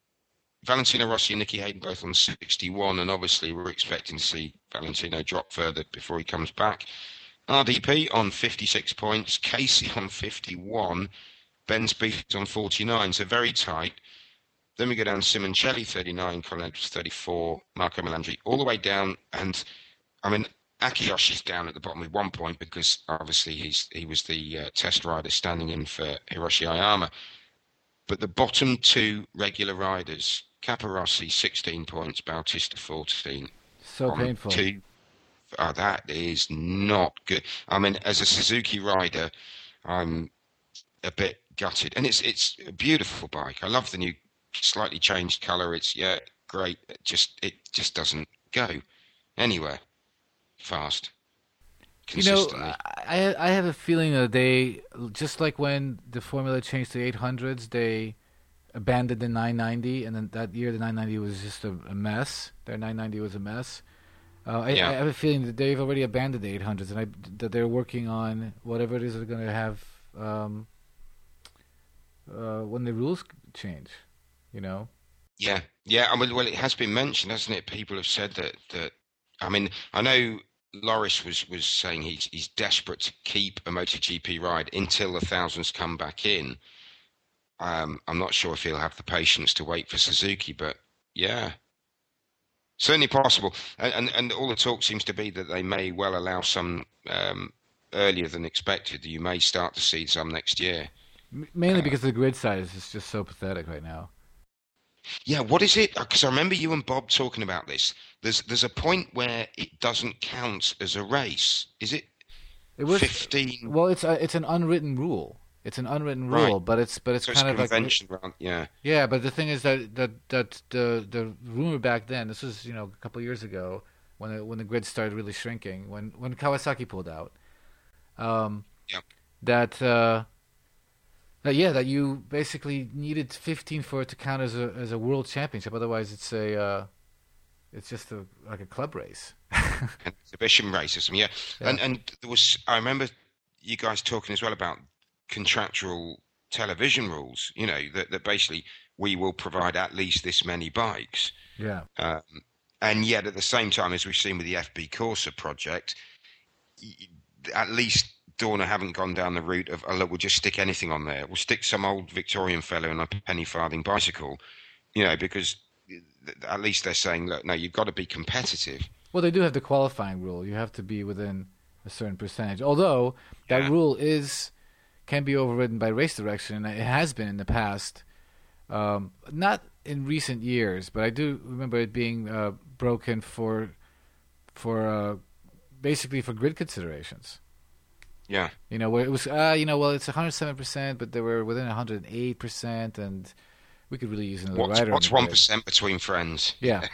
Speaker 2: Valentino Rossi and Nicky Hayden both on sixty-one, and obviously we're expecting to see Valentino drop further before he comes back. R D P on fifty-six points, Casey on fifty-one, Ben Spieth on forty-nine, so very tight. Then we go down Simoncelli, thirty-nine, Colin Edwards, thirty-four, Marco Melandri, all the way down. And, I mean, Akiyoshi's down at the bottom with one point because, obviously, he's he was the uh, test rider standing in for Hiroshi Ayama. But the bottom two regular riders, Caparossi, sixteen points, Bautista, fourteen.
Speaker 3: So painful.
Speaker 2: Two, oh, that is not good. I mean, as a Suzuki rider, I'm a bit gutted. And it's it's a beautiful bike. I love the new slightly changed colour. It's, yeah, great. It just, it just doesn't go anywhere fast.
Speaker 3: You know, I I have a feeling that they, just like when the Formula changed to eight hundreds, they abandoned the nine ninety, and then that year the nine ninety was just a, a mess. Their nine ninety was a mess. Uh, I, yeah. I have a feeling that they've already abandoned the eight hundreds, and I, that they're working on whatever it is they're going to have um, uh, when the rules change, you know?
Speaker 2: Yeah, yeah. I mean, well, it has been mentioned, hasn't it? People have said that, that I mean, I know Loris was, was saying he's he's desperate to keep a MotoGP ride until the thousands come back in. Um, I'm not sure if he'll have the patience to wait for Suzuki, but yeah, certainly possible. And and, and all the talk seems to be that they may well allow some um, earlier than expected. You may start to see some next year.
Speaker 3: Mainly uh, because the grid size is just so pathetic right now.
Speaker 2: Yeah, what is it? Because I remember you and Bob talking about this. There's there's a point where it doesn't count as a race. Is it? It was fifteen.
Speaker 3: Well, it's a, it's an unwritten rule. It's an unwritten rule, right. but it's but it's
Speaker 2: so
Speaker 3: kind
Speaker 2: it's
Speaker 3: of
Speaker 2: convention,
Speaker 3: like
Speaker 2: around, yeah.
Speaker 3: Yeah, but the thing is that that that the the rumor back then. This was you know a couple of years ago when it, when the grid started really shrinking. When when Kawasaki pulled out. Um,
Speaker 2: yeah.
Speaker 3: That. Uh, That, yeah, that you basically needed fifteen for it to count as a as a world championship. Otherwise, it's a uh, it's just a like a club race,
Speaker 2: an exhibition race or something. Yeah. yeah, and and there was I remember you guys talking as well about contractual television rules. You know that that basically we will provide at least this many bikes.
Speaker 3: Yeah,
Speaker 2: um, and yet at the same time, as we've seen with the F B Corsa project, at least Dorna haven't gone down the route of, oh, look, we'll just stick anything on there. We'll stick some old Victorian fellow on a penny farthing bicycle, you know, because at least they're saying, look, no, you've got to be competitive.
Speaker 3: Well, they do have the qualifying rule. You have to be within a certain percentage. Although that yeah. rule is can be overridden by race direction, and it has been in the past. Um, not in recent years, but I do remember it being uh, broken for for uh, basically for grid considerations.
Speaker 2: Yeah.
Speaker 3: You know, where it was, uh, you know, well, it's one hundred seven percent, but they were within one hundred eight percent, and we could really use another
Speaker 2: what's,
Speaker 3: rider.
Speaker 2: What's one percent between friends?
Speaker 3: Yeah.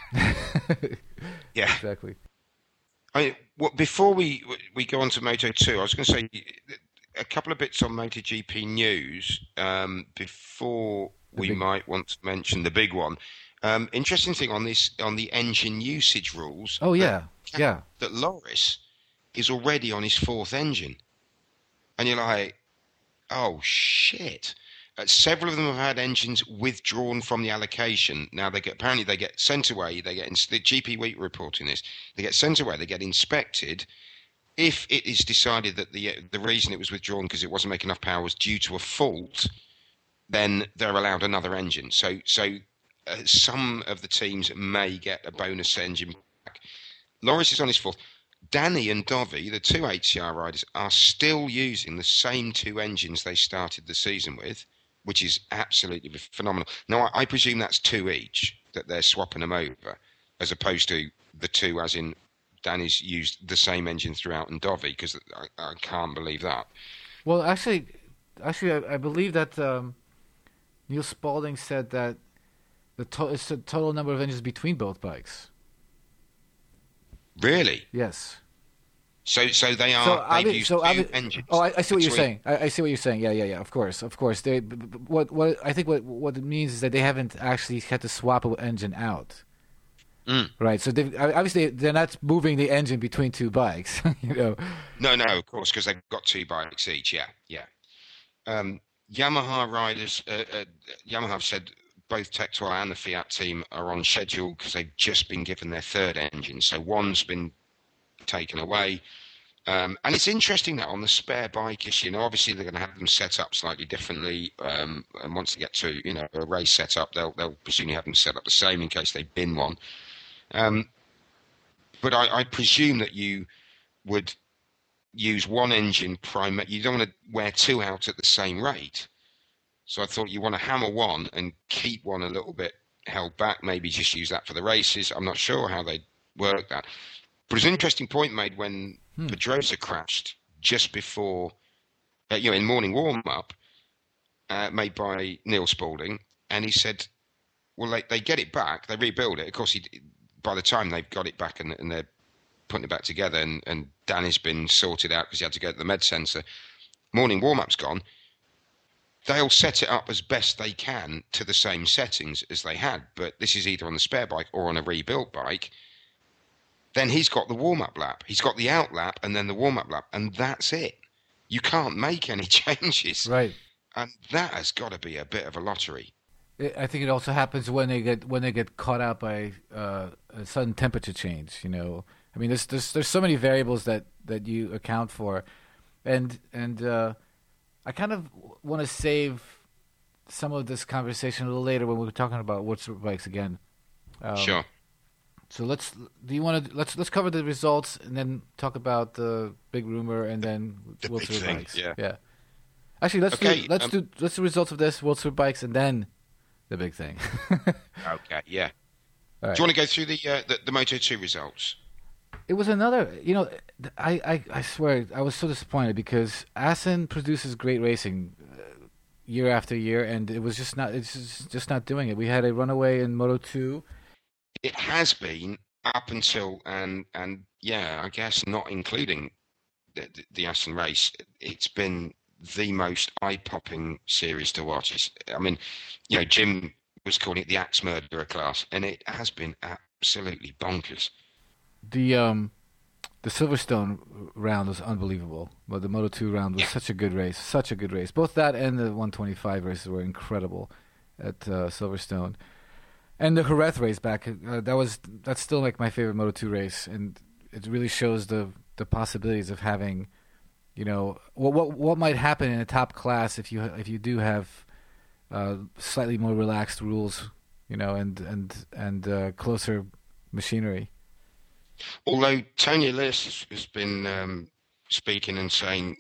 Speaker 2: yeah.
Speaker 3: Exactly.
Speaker 2: I mean, well, before we we go on to Moto two, I was going to say a couple of bits on MotoGP news um, before the we big... might want to mention the big one. Um, interesting thing on this, on the engine usage rules.
Speaker 3: Oh, yeah.
Speaker 2: That,
Speaker 3: yeah.
Speaker 2: That Loris is already on his fourth engine. And you're like, oh, shit. Uh, several of them have had engines withdrawn from the allocation. Now, they get apparently they get sent away. They get the G P Week reporting this. They get sent away. They get inspected. If it is decided that the the reason it was withdrawn because it wasn't making enough power was due to a fault, then they're allowed another engine. So, so uh, some of the teams may get a bonus engine back. Loris is on his fourth. Danny and Dovi, the two H C R riders, are still using the same two engines they started the season with, which is absolutely phenomenal. Now, I, I presume that's two each, that they're swapping them over, as opposed to the two, as in Danny's used the same engine throughout and Dovi, because I, I can't believe that.
Speaker 3: Well, actually, actually, I, I believe that um, Neil Spalding said that the to- it's the total number of engines between both bikes.
Speaker 2: Really?
Speaker 3: Yes.
Speaker 2: So, so they are.
Speaker 3: So,
Speaker 2: they've
Speaker 3: mean,
Speaker 2: used
Speaker 3: so
Speaker 2: two engines.
Speaker 3: Oh, I, I see what
Speaker 2: between...
Speaker 3: you're saying. I, I see what you're saying. Yeah, yeah, yeah. Of course, of course. They, what, what I think what what it means is that they haven't actually had to swap an engine out.
Speaker 2: Mm.
Speaker 3: Right. So they obviously they're not moving the engine between two bikes. you know.
Speaker 2: No, no, of course, because they've got two bikes each. Yeah, yeah. Um, Yamaha riders, uh, uh, Yamaha have said both Tectoy and the Fiat team are on schedule because they've just been given their third engine. So one's been taken away. Um, and it's interesting that on the spare bike issue, you know, obviously they're going to have them set up slightly differently. Um, and once they get to, you know, a race setup, they'll, they'll presumably have them set up the same in case they bin one. Um, but I, I presume that you would use one engine prime. You don't want to wear two out at the same rate. So I thought you want to hammer one and keep one a little bit held back, maybe just use that for the races. I'm not sure how they work that. But it's an interesting point made when hmm. Pedrosa crashed just before, uh, you know, in morning warm-up, uh, made by Neil Spaulding. And he said, well, they, they get it back, they rebuild it. Of course, he, by the time they've got it back and, and they're putting it back together and, and Danny's been sorted out because he had to go to the med centre, morning warm-up's gone. They'll set it up as best they can to the same settings as they had, but this is either on the spare bike or on a rebuilt bike. Then he's got the warm-up lap. He's got the out lap and then the warm-up lap, and that's it. You can't make any changes.
Speaker 3: Right.
Speaker 2: And that has got to be a bit of a lottery.
Speaker 3: I think it also happens when they get when they get caught out by uh, a sudden temperature change. You know, I mean, there's there's there's so many variables that, that you account for, and and. Uh, I kind of want to save some of this conversation a little later when we're talking about World Superbikes again. Um,
Speaker 2: sure.
Speaker 3: So let's. Do you want to let's let's cover the results and then talk about the big rumor and then
Speaker 2: the
Speaker 3: World
Speaker 2: big
Speaker 3: Superbikes.
Speaker 2: Thing, yeah.
Speaker 3: Yeah. Actually, let's
Speaker 2: okay,
Speaker 3: do let's
Speaker 2: um,
Speaker 3: do let's do results of this World Superbikes and then the big thing.
Speaker 2: Okay. Yeah.
Speaker 3: Right.
Speaker 2: Do you want to go through the uh, the, the Moto two results?
Speaker 3: It was another, you know, I, I, I swear, I was so disappointed because Assen produces great racing uh, year after year, and it was just not, it's just, just not doing it. We had a runaway in Moto two.
Speaker 2: It has been up until, and, and yeah, I guess not including the, the, the Assen race, it's been the most eye-popping series to watch. It's, I mean, you know, Jim was calling it the axe murderer class, and it has been absolutely bonkers.
Speaker 3: The um, the Silverstone round was unbelievable. But the Moto two round was
Speaker 2: yeah.
Speaker 3: such a good race, such a good race. Both that and the one twenty-five races were incredible at uh, Silverstone. And the Jerez race back, uh, that was that's still like my favorite Moto two race, and it really shows the the possibilities of having, you know, what what what might happen in a top class if you if you do have uh, slightly more relaxed rules, you know, and and and uh, closer machinery.
Speaker 2: Although Tony Lewis has been um, speaking and saying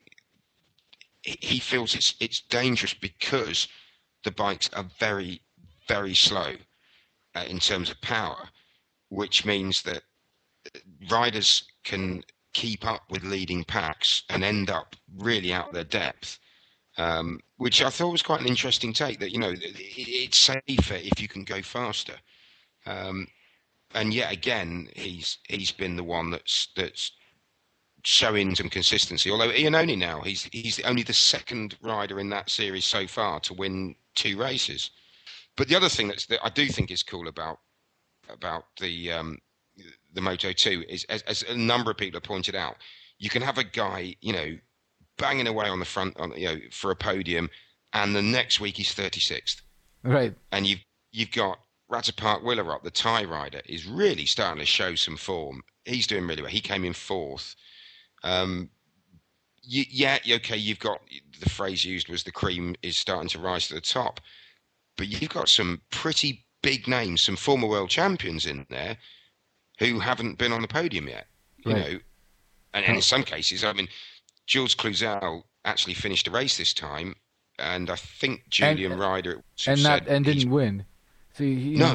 Speaker 2: he feels it's it's dangerous because the bikes are very, very slow uh, in terms of power, which means that riders can keep up with leading packs and end up really out of their depth, um, which I thought was quite an interesting take, that, you know, it, it's safer if you can go faster. Um, And yet again, he's he's been the one that's that's showing some consistency. Although Iannone now, he's he's only the second rider in that series so far to win two races. But the other thing that's that I do think is cool about about the um, the Moto two is, as, as a number of people have pointed out, you can have a guy, you know, banging away on the front, on you know, for a podium, and the next week he's thirty-sixth.
Speaker 3: Right.
Speaker 2: And you've you've got Ratapark Willerop, the Thai rider, is really starting to show some form. He's doing really well. He came in fourth. Um, you, yeah, okay, you've got, the phrase used was the cream is starting to rise to the top. But you've got some pretty big names, some former world champions in there who haven't been on the podium yet. You
Speaker 3: right.
Speaker 2: know, and, and in some cases, I mean, Jules Cluzel actually finished a race this time, and I think Julian
Speaker 3: and,
Speaker 2: Ryder
Speaker 3: and not and didn't win. So he,
Speaker 2: no,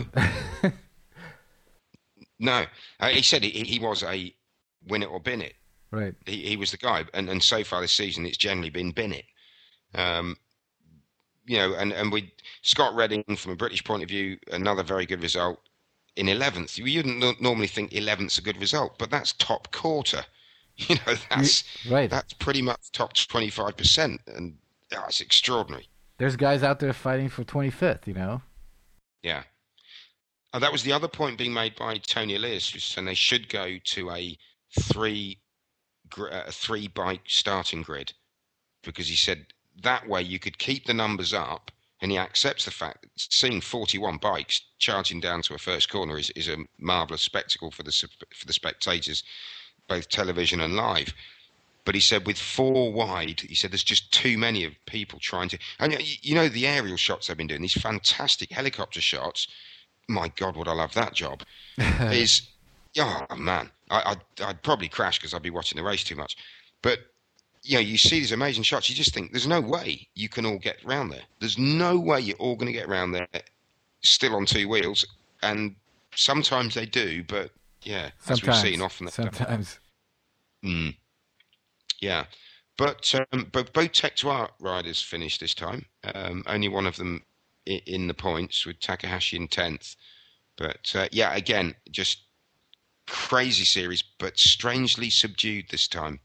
Speaker 2: no. Uh, he said he, he was a win it or bin it.
Speaker 3: Right.
Speaker 2: He he was the guy, and, and so far this season it's generally been bin it. Um, you know, and and we Scott Redding, from a British point of view, another very good result in eleventh. You wouldn't normally think eleventh's a good result, but that's top quarter. You know, that's
Speaker 3: right.
Speaker 2: That's pretty much top twenty-five percent, and that's extraordinary.
Speaker 3: There's guys out there fighting for twenty-fifth. You know.
Speaker 2: Yeah. And that was the other point being made by Tony Elias, who said they should go to a three a three bike starting grid, because he said that way you could keep the numbers up and he accepts the fact that seeing forty-one bikes charging down to a first corner is, is a marvellous spectacle for the for the spectators, both television and live. But he said with four wide, he said there's just too many of people trying to. And you know the aerial shots they've been doing, these fantastic helicopter shots. My God, would I love that job? is oh man, I, I'd, I'd probably crash because I'd be watching the race too much. But you know, you see these amazing shots, you just think there's no way you can all get round there. There's no way you're all going to get round there still on two wheels. And sometimes they do, but yeah,
Speaker 3: sometimes,
Speaker 2: as we've seen often.
Speaker 3: Sometimes.
Speaker 2: Mm, yeah. But, um, but both Tech two riders finished this time. Um, only one of them in, in the points, with Takahashi in tenth. But uh, yeah, again, just crazy series, but strangely subdued this time.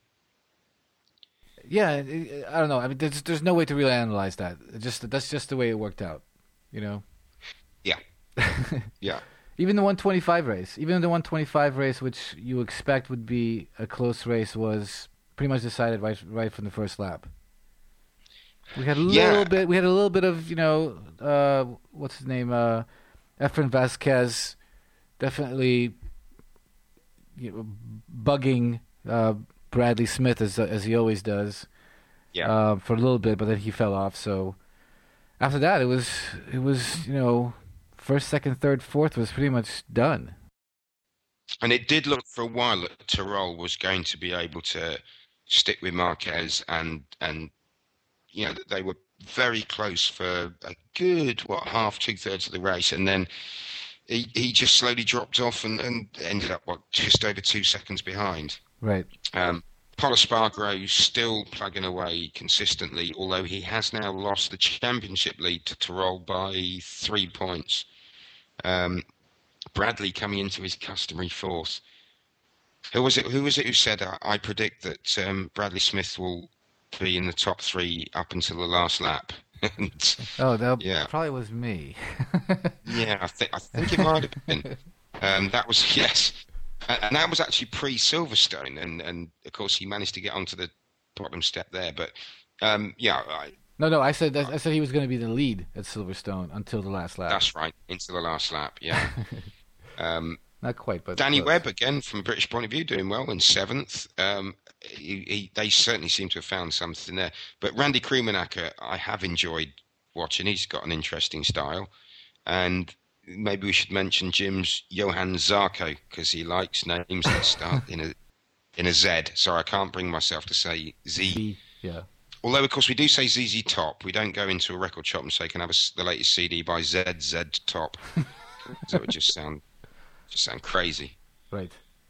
Speaker 3: Yeah, I don't know. I mean, there's there's no way to really analyze that. It just that's just the way it worked out, you know.
Speaker 2: Yeah. Yeah.
Speaker 3: Even the one twenty-five race, even the one twenty-five race, which you expect would be a close race, was pretty much decided right right from the first lap. We had a little
Speaker 2: Yeah.
Speaker 3: bit. We had a little bit of you know, uh, what's his name, uh, Efren Vasquez, definitely you know, bugging. Uh, Bradley Smith as as he always does,
Speaker 2: Yeah.
Speaker 3: uh, for a little bit, but then he fell off. So after that, it was it was you know first, second, third, fourth was pretty much done.
Speaker 2: And it did look for a while that Tyrrell was going to be able to stick with Marquez, and and you know they were very close for a good what half two thirds of the race, and then he he just slowly dropped off and, and ended up what just over two seconds behind.
Speaker 3: Right.
Speaker 2: Um, Paul Espargaro still plugging away consistently, although he has now lost the championship lead to Tyrrell by three points. Um, Bradley coming into his customary fourth. Who was it? Who was it who said, "I, I predict that um, Bradley Smith will be in the top three up until the last lap"? and,
Speaker 3: Oh, that
Speaker 2: yeah.
Speaker 3: probably was me.
Speaker 2: yeah, I think I think it might have been. Um, that was yes. And that was actually pre-Silverstone, and, and of course he managed to get onto the bottom step there. But um, yeah, I,
Speaker 3: no, no, I said I said he was going to be the lead at Silverstone until the last lap.
Speaker 2: that's right, into the last lap. Yeah, um,
Speaker 3: not quite, but
Speaker 2: Danny
Speaker 3: close.
Speaker 2: Webb again, from a British point of view, doing well in seventh. Um, he, he, they certainly seem to have found something there. But Randy Krummenacher, I have enjoyed watching. He's got an interesting style, and maybe we should mention Jim's Johan Zarco, because he likes names that start in a in a Z. So I can't bring myself to say Z.
Speaker 3: Z, yeah.
Speaker 2: Although, of course, we do say Z Z Top. We don't go into a record shop and say, "Can I have a, the latest C D by Z Z Top?" That would just sound just sound crazy.
Speaker 3: Right.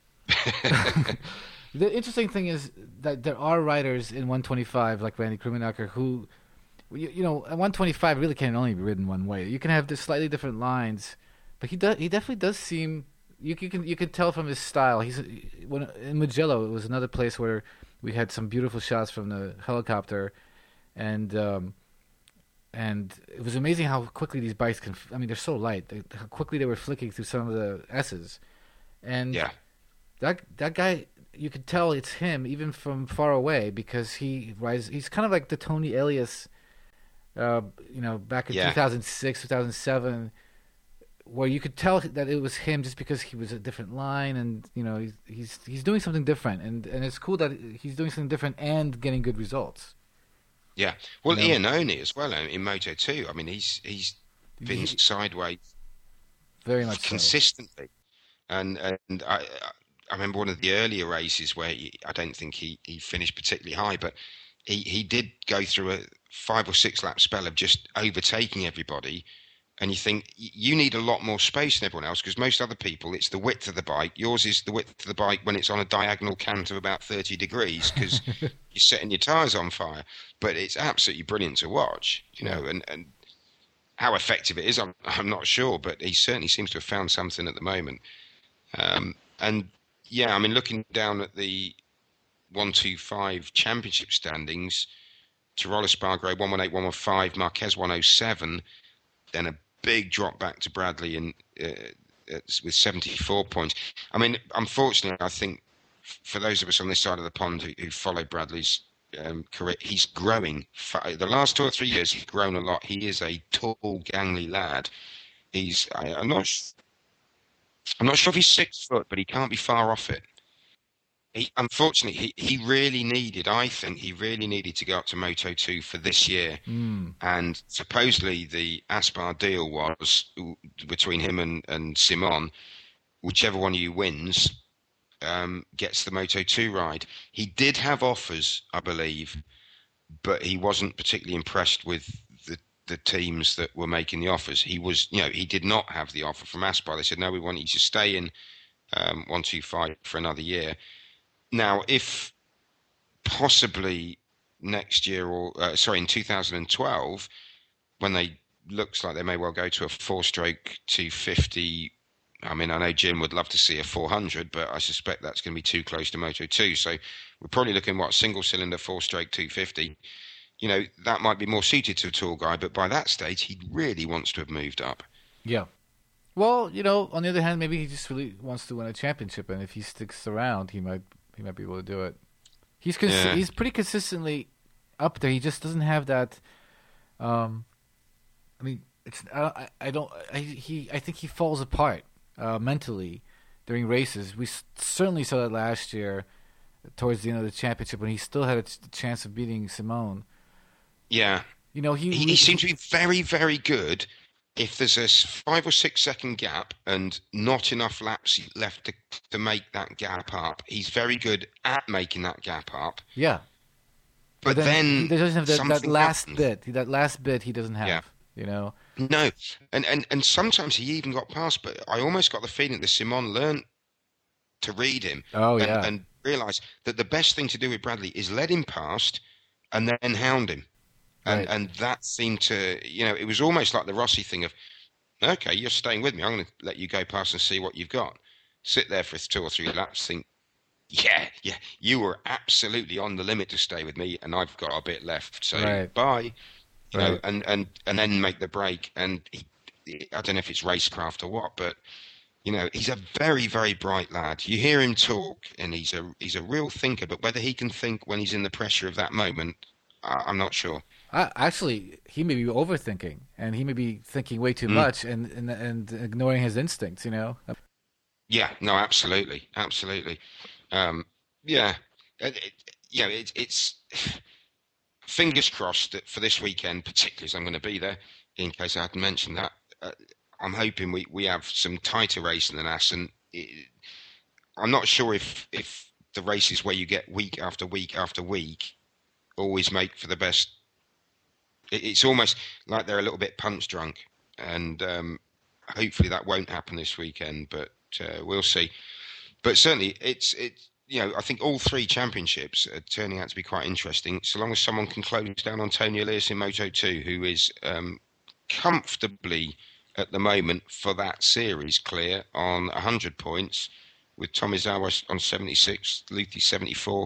Speaker 3: The interesting thing is that there are riders in one twenty-five like Randy Krummenacher who. You, you know, a one twenty-five really can only be ridden one way. You can have the slightly different lines, but he does. He definitely does seem. You, you can you can tell from his style. He's when in Mugello. It was another place where we had some beautiful shots from the helicopter, and um, and it was amazing how quickly these bikes can. I mean, they're so light. They, how quickly they were flicking through some of the S's, and
Speaker 2: Yeah.
Speaker 3: that that guy. You could tell it's him even from far away because he rides. He's kind of like the Tony Elias. Uh, you know, back in
Speaker 2: Yeah.
Speaker 3: two thousand six, two thousand seven, where you could tell that it was him just because he was a different line, and you know, he's he's he's doing something different, and and it's cool that he's doing something different and getting good results.
Speaker 2: Yeah. Well,
Speaker 3: You know?
Speaker 2: Ian Oni as well um, in Moto two. I mean, he's he's been
Speaker 3: He-
Speaker 2: sideways
Speaker 3: Very much so.
Speaker 2: consistently, and and I I remember one of the earlier races where he, I don't think he, he finished particularly high, but he, he did go through a five or six lap spell of just overtaking everybody. And you think you need a lot more space than everyone else, because most other people, it's the width of the bike. Yours is the width of the bike when it's on a diagonal cant of about thirty degrees, because you're setting your tyres on fire. But it's absolutely brilliant to watch, you know, and, and how effective it is, I'm, I'm not sure, but he certainly seems to have found something at the moment. Um, and yeah, I mean, looking down at the one two five championship standings, Tyrrell Espargaro one one eight, one one five, Marquez one oh seven, then a big drop back to Bradley in, uh, with seventy-four points. I mean, unfortunately, I think for those of us on this side of the pond who, who follow Bradley's um, career. He's growing. The last two or three years, he's grown a lot. He is a tall, gangly lad. He's. I, I'm not. I'm not sure if he's six foot, but he can't be far off it. He, unfortunately, he, he really needed. I think he really needed to go up to Moto two for this year.
Speaker 3: Mm.
Speaker 2: And supposedly the Aspar deal was between him and and Simon. Whichever one of you wins um, gets the Moto two ride. He did have offers, I believe, but he wasn't particularly impressed with the, the teams that were making the offers. He was, you know, he did not have the offer from Aspar. They said, no, we want you to stay in um, one two five for another year. Now, if possibly next year or, uh, sorry, in two thousand twelve, when they looks like they may well go to a four-stroke two fifty. I mean, I know Jim would love to see a four hundred, but I suspect that's going to be too close to Moto two. So we're probably looking, what, single-cylinder, four-stroke two fifty. You know, that might be more suited to a tall guy, but by that stage, he really wants to have moved up.
Speaker 3: Yeah. Well, you know, on the other hand, maybe he just really wants to win a championship, and if he sticks around, he might he might be able to do it. He's cons-
Speaker 2: Yeah.
Speaker 3: he's pretty consistently up there. He just doesn't have that. Um, I mean, it's I, I don't. I, he I think he falls apart. Uh, mentally during races. We s- certainly saw that last year towards the end of the championship when he still had a ch- chance of beating Simone.
Speaker 2: Yeah.
Speaker 3: You know, he,
Speaker 2: He, he seems to be very, very good if there's a s- five or six second gap and not enough laps left to, to make that gap up. He's very good at making that gap up.
Speaker 3: Yeah.
Speaker 2: But,
Speaker 3: then,
Speaker 2: then,
Speaker 3: he doesn't have that, that
Speaker 2: something
Speaker 3: last
Speaker 2: happens.
Speaker 3: bit. That last bit he doesn't have,
Speaker 2: Yeah.
Speaker 3: you know.
Speaker 2: No, and, and and sometimes he even got past, but I almost got the feeling that Simon learned to read him
Speaker 3: Oh,
Speaker 2: and,
Speaker 3: yeah.
Speaker 2: and realise that the best thing to do with Bradley is let him past and then hound him. And
Speaker 3: Right.
Speaker 2: and that seemed to, you know, it was almost like the Rossi thing of, okay, you're staying with me. I'm going to let you go past and see what you've got. Sit there for two or three laps, think, yeah, yeah, you were absolutely on the limit to stay with me, and I've got a bit left. So
Speaker 3: Right.
Speaker 2: bye. You know,
Speaker 3: Right.
Speaker 2: and, and, and then make the break. And he, I don't know if it's racecraft or what, but you know, he's a very, very bright lad. You hear him talk, and he's a he's a real thinker. But whether he can think when he's in the pressure of that moment, I, I'm not sure.
Speaker 3: I, actually, he may be overthinking, and he may be thinking way too
Speaker 2: Mm.
Speaker 3: much and, and and ignoring his instincts. You know.
Speaker 2: Yeah, no, absolutely, absolutely. Um, yeah, it, it, you know, it, it's fingers crossed that for this weekend, particularly as I'm going to be there, in case I hadn't mentioned that, uh, I'm hoping we, we have some tighter racing than us. And it, I'm not sure if, if the races where you get week after week after week always make for the best. It, it's almost like they're a little bit punch drunk. And um, hopefully that won't happen this weekend, but uh, we'll see. But certainly, it's it's you know, I think all three championships are turning out to be quite interesting, so long as someone can close down on Tony Elias in Moto two, who is um, comfortably, at the moment, for that series, clear on one hundred points, with Tomizawa on seventy-six, Luthi seventy-four.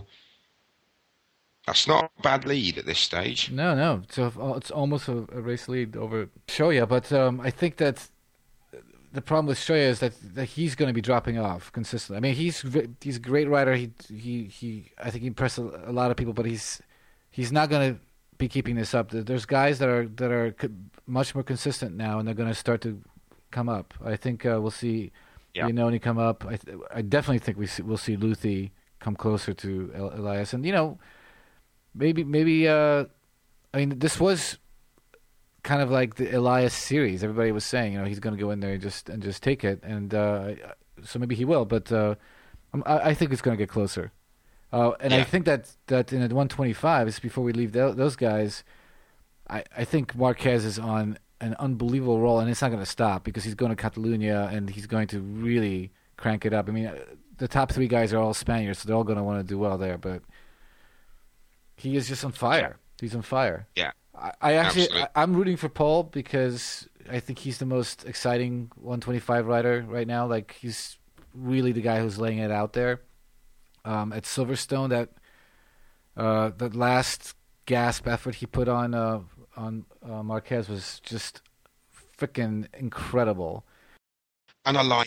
Speaker 2: That's not a bad lead at this stage.
Speaker 3: No, no. So it's almost a, a race lead over Shoya, but um, I think that the problem with Shoya is that, that he's going to be dropping off consistently. I mean, he's he's a great rider. He he he. I think he impressed a, a lot of people, but he's he's not going to be keeping this up. There's guys that are that are much more consistent now, and they're going to start to come up. I think uh, we'll see
Speaker 2: Yeah.
Speaker 3: Iannone come up. I th- I definitely think we see, we'll see Luthi come closer to El- Elias, and you know, maybe maybe. Uh, I mean, this was kind of like the Elias series. Everybody was saying, you know, he's going to go in there and just and just take it, and uh, so maybe he will. But uh, I, I think it's going to get closer. Uh, and I
Speaker 2: Yeah.
Speaker 3: think that, that in at one twenty-five, is before we leave tho- those guys, I, I think Marquez is on an unbelievable roll, and it's not going to stop because he's going to Catalunya and he's going to really crank it up. I mean, uh, the top three guys are all Spaniards, so they're all going to want to do well there. But he is just on fire. He's on fire.
Speaker 2: Yeah.
Speaker 3: I, I actually,
Speaker 2: Absolutely.
Speaker 3: I, I'm rooting for Paul because I think he's the most exciting one twenty-five rider right now. Like, he's really the guy who's laying it out there. Um, at Silverstone, that uh, that last gasp effort he put on uh, on uh, Marquez was just freaking incredible.
Speaker 2: And I like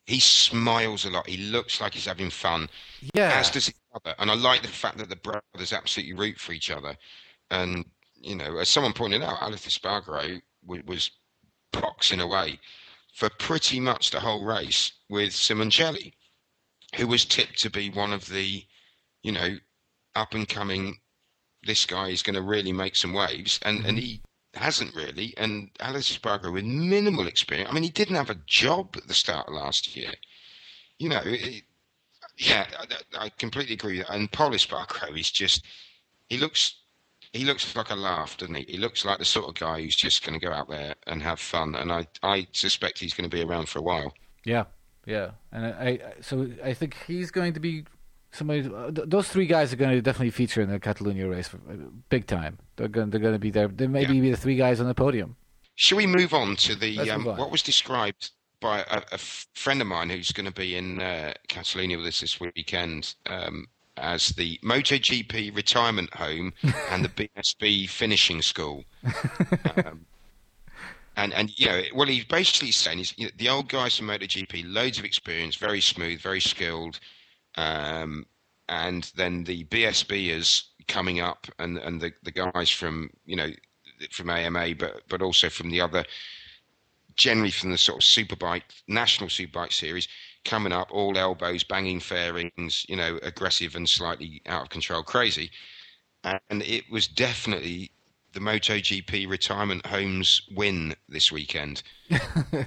Speaker 2: he smiles a lot. He looks like he's having fun,
Speaker 3: Yeah,
Speaker 2: as does his brother. And I like the fact that the brothers absolutely root for each other. And, you know, as someone pointed out, Alistair Spargo was, was boxing away for pretty much the whole race with Simoncelli, who was tipped to be one of the, you know, up and coming, this guy is going to really make some waves. And, and he hasn't really. And Alistair Spargo, with minimal experience, I mean, he didn't have a job at the start of last year. You know, it, yeah, I, I completely agree with that. And Pol Espargaro is just, he looks, he looks like a laugh, doesn't he? He looks like the sort of guy who's just going to go out there and have fun. And I, I suspect he's going to be around for a while.
Speaker 3: yeah, yeah. And I, I so I think he's going to be somebody. Uh, th- those three guys are going to definitely feature in the Catalunya race, for, uh, big time. They're going, they're going to be there. They maybe
Speaker 2: Yeah.
Speaker 3: be the three guys on the podium.
Speaker 2: Shall we move on to the
Speaker 3: Let's
Speaker 2: um,
Speaker 3: move on.
Speaker 2: what was described by a, a friend of mine who's going to be in uh, Catalonia with us this weekend um, as the MotoGP retirement home and the B S B finishing school. um, and and you know, what he's basically saying is, you know, the old guys from MotoGP, loads of experience, very smooth, very skilled, um, and then the B S Bers coming up, and and the the guys from, you know, from A M A, but but also from the other, generally from the sort of superbike, national superbike series, coming up, all elbows, banging fairings, you know, aggressive and slightly out of control, crazy. And it was definitely the MotoGP retirement homes win this weekend. uh,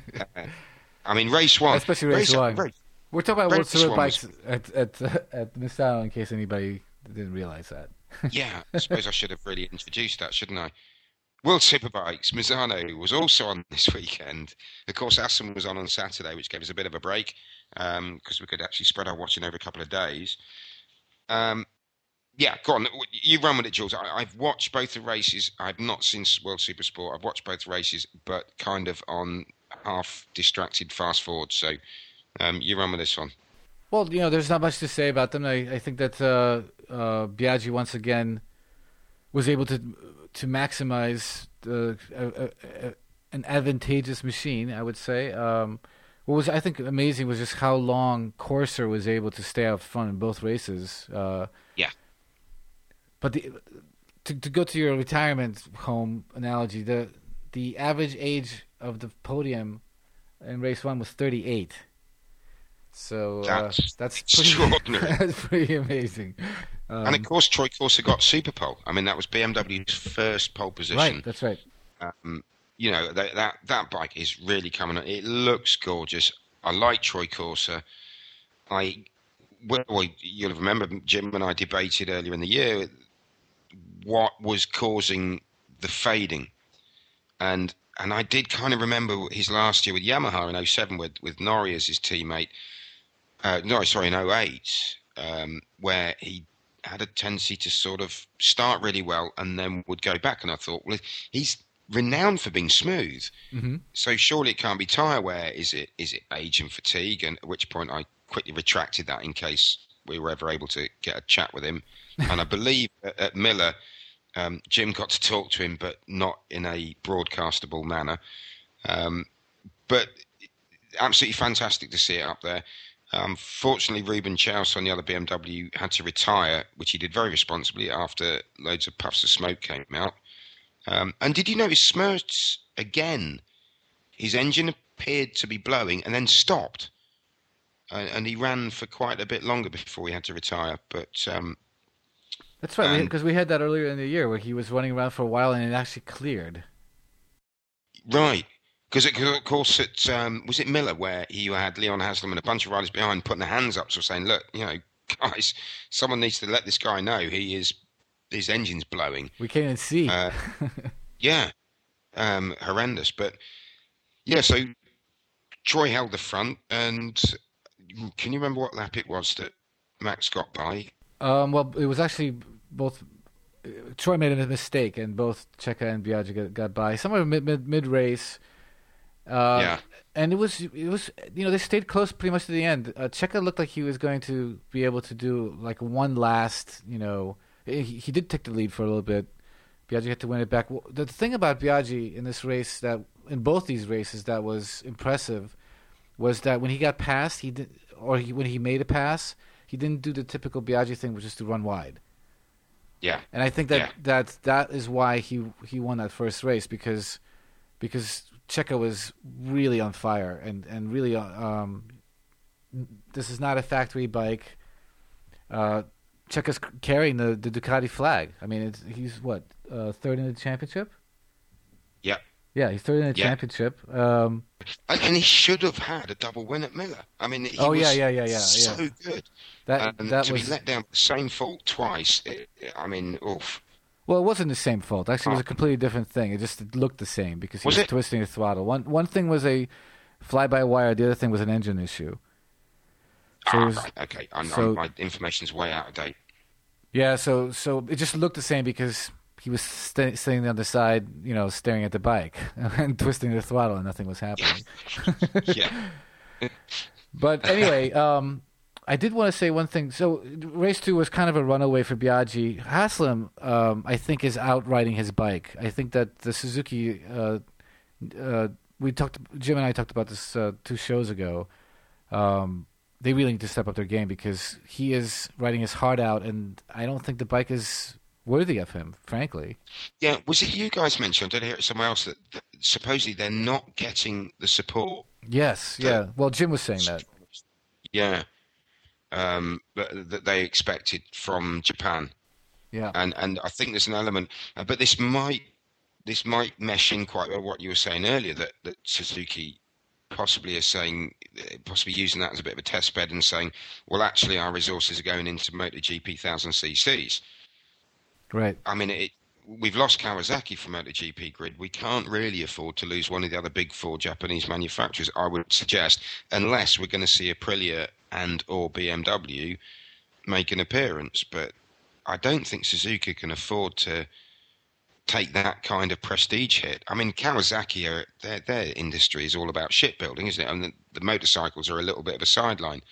Speaker 2: I mean, race one,
Speaker 3: Especially race one.
Speaker 2: race-
Speaker 3: We're talking about World
Speaker 2: race one was-
Speaker 3: Superbikes at at uh, at Misano, in case anybody didn't realize that.
Speaker 2: Yeah, I suppose I should have really introduced that, shouldn't I? World Superbikes, Misano was also on this weekend. Of course, Assen was on on Saturday, which gave us a bit of a break because um, we could actually spread our watching over a couple of days. Um, yeah, go on. You run with it, Jules. I, I've watched both the races. I've not seen World Supersport. I've watched both races, but kind of on half distracted fast forward. So um, you run with this one.
Speaker 3: Well, you know, there's not much to say about them. I, I think that uh, uh, Biaggi once again was able to to maximize the, uh, uh, uh, an advantageous machine, I would say. Um, what was, I think, amazing was just how long Corser was able to stay out front in both races. Uh,
Speaker 2: Yeah.
Speaker 3: But the, to to go to your retirement home analogy, the the average age of the podium in race one was thirty-eight. So uh,
Speaker 2: That's
Speaker 3: that's
Speaker 2: extraordinary.
Speaker 3: Pretty, that's pretty amazing. Um,
Speaker 2: And of course, Troy Corser got super pole. I mean, that was B M W's first pole position.
Speaker 3: right, that's right.
Speaker 2: Um, you know, that, that that bike is really coming on. It looks gorgeous. I like Troy Corser. I well, you'll have remembered Jim and I debated earlier in the year what was causing the fading, and and I did kind of remember his last year with Yamaha in oh seven with with Norrie as his teammate. Uh, no, sorry, in oh eight, um, where he had a tendency to sort of start really well and then would go back. And I thought, well, he's renowned for being smooth,
Speaker 3: Mm-hmm.
Speaker 2: so surely it can't be tyre wear. Is it? Is it age and fatigue? And at which point I quickly retracted that in case we were ever able to get a chat with him. And I believe at, at Miller, um, Jim got to talk to him, but not in a broadcastable manner. Um, but absolutely fantastic to see it up there. Um, fortunately, Ruben Chaus on the other B M W had to retire, which he did very responsibly after loads of puffs of smoke came out. Um, and did you notice Smerts again? His engine appeared to be blowing and then stopped, uh, and he ran for quite a bit longer before he had to retire. But um,
Speaker 3: That's right,
Speaker 2: Um,
Speaker 3: because we had that earlier in the year where he was running around for a while and it actually cleared.
Speaker 2: right, because of course it um, was it Miller where he had Leon Haslam and a bunch of riders behind putting their hands up, so saying, "Look, you know, guys, someone needs to let this guy know he is his engine's blowing."
Speaker 3: We can't even see.
Speaker 2: Uh, Yeah, um, horrendous. But yeah, so Troy held the front, and can you remember what lap it was that Max got by?
Speaker 3: um, well, it was actually both. uh, Troy made a mistake, and both Checa and Biaggi got, got by somewhere mid mid, mid race. Uh,
Speaker 2: Yeah.
Speaker 3: and it was it was you know they stayed close pretty much to the end. Uh, Checa looked like he was going to be able to do like one last. You know, he, he did take the lead for a little bit. Biaggi had to win it back. The thing about Biaggi in this race, that in both these races, that was impressive, was that when he got past, he did, or he, when he made a pass, he didn't do the typical Biaggi thing, which is to run wide.
Speaker 2: Yeah.
Speaker 3: And I think that,
Speaker 2: yeah.
Speaker 3: that that is why he he won that first race, because because Checo was really on fire and and really um this is not a factory bike. Uh, Checo's carrying the, the Ducati flag. I mean, it's, he's what uh, third in the championship.
Speaker 2: Yeah.
Speaker 3: Yeah, he's third in the
Speaker 2: yeah.
Speaker 3: championship. Um,
Speaker 2: and, and he should have had a double win at Miller. I mean, he
Speaker 3: oh
Speaker 2: was
Speaker 3: yeah, yeah, yeah, yeah,
Speaker 2: so
Speaker 3: yeah.
Speaker 2: good.
Speaker 3: That
Speaker 2: and
Speaker 3: that
Speaker 2: to
Speaker 3: was
Speaker 2: be let down with the same fault twice. It, I mean, oof.
Speaker 3: Well, it wasn't the same fault. Actually, it was a
Speaker 2: Oh.
Speaker 3: completely different thing. It just looked the same because he was,
Speaker 2: Was it?
Speaker 3: twisting the throttle. One one thing was a fly-by-wire. The other thing was an engine issue. So it
Speaker 2: Ah,
Speaker 3: was-
Speaker 2: right, okay. I'm,
Speaker 3: so-
Speaker 2: I'm, my information's way out of date.
Speaker 3: Yeah, so so it just looked the same because he was st- sitting on the side, you know, staring at the bike and twisting the throttle, and nothing was happening.
Speaker 2: Yeah.
Speaker 3: But anyway, um, I did want to say one thing. So race two was kind of a runaway for Biaggi. Haslam, um, I think, is outriding his bike. I think that the Suzuki, uh, uh, we talked, Jim and I talked about this uh, two shows ago. Um, they really need to step up their game because he is riding his heart out, and I don't think the bike is worthy of him, frankly.
Speaker 2: Yeah, was it you guys mentioned, did I hear it somewhere else, that, that supposedly they're not getting the support?
Speaker 3: Yes, yeah. Well, Jim was saying that.
Speaker 2: Yeah. Um, that, that they expected from Japan.
Speaker 3: Yeah.
Speaker 2: And and I think there's an element, uh, but this might this might mesh in quite well with what you were saying earlier, that, that Suzuki possibly is saying, possibly using that as a bit of a test bed and saying, well, actually our resources are going into MotoGP one thousand c c's.
Speaker 3: Right.
Speaker 2: I mean, it, we've lost Kawasaki from MotoGP grid. We can't really afford to lose one of the other big four Japanese manufacturers, I would suggest, unless we're going to see Aprilia and or B M W make an appearance. But I don't think Suzuki can afford to take that kind of prestige hit. I mean, Kawasaki, are, their, their industry is all about shipbuilding, isn't it? And the, the motorcycles are a little bit of a sideline.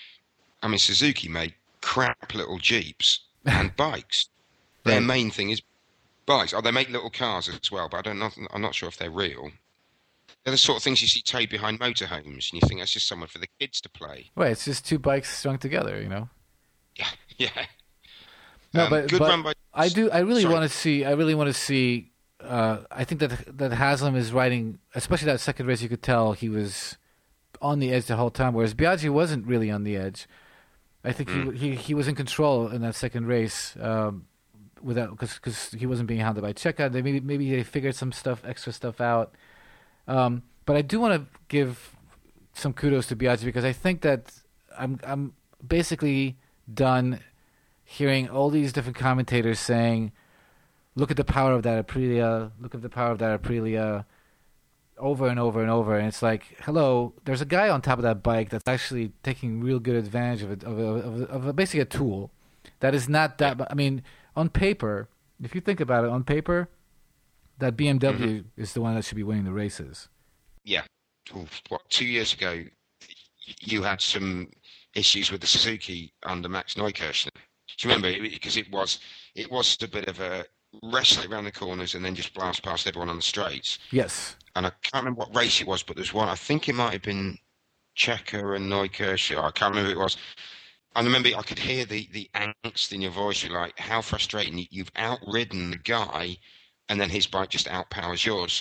Speaker 2: I mean, Suzuki make crap little Jeeps and bikes. Their
Speaker 3: Right.
Speaker 2: main thing is bikes. Oh, they make little cars as well, but I don't know. I'm not sure if they're real. They're the sort of things you see towed behind motorhomes, and you think that's just somewhere for the kids to play.
Speaker 3: Right. It's just two bikes strung together, you know.
Speaker 2: Yeah, yeah.
Speaker 3: No,
Speaker 2: Um,
Speaker 3: but,
Speaker 2: good
Speaker 3: but
Speaker 2: run by.
Speaker 3: I do. I really
Speaker 2: Sorry.
Speaker 3: want to see. I really want to see. Uh, I think that that Haslam is riding, especially that second race. You could tell he was on the edge the whole time, whereas Biaggi wasn't really on the edge. I think
Speaker 2: Mm.
Speaker 3: he, he he was in control in that second race, um, without because because he wasn't being hounded by Checa. They maybe maybe they figured some stuff, extra stuff out. Um, but I do want to give some kudos to Biaggi because I think that I'm I'm basically done hearing all these different commentators saying, look at the power of that Aprilia, look at the power of that Aprilia, over and over and over. And it's like, hello, there's a guy on top of that bike that's actually taking real good advantage of it, of, a, of, a, of a, basically a tool that is not that, I mean, on paper, if you think about it, on paper, that B M W
Speaker 2: Mm-hmm.
Speaker 3: is the one that should be winning the races.
Speaker 2: Yeah. Oof, what, two years ago, y- you had some issues with the Suzuki under Max Neukirchner. Do you remember? Because it was it was a bit of a wrestle around the corners and then just blast past everyone on the straights.
Speaker 3: Yes.
Speaker 2: And I can't remember what race it was, but there's one. I think it might have been Checker and Neukirchner. I can't remember who it was. I remember I could hear the, the angst in your voice. You're like, how frustrating. You- You've outridden the guy, and then his bike just outpowers yours.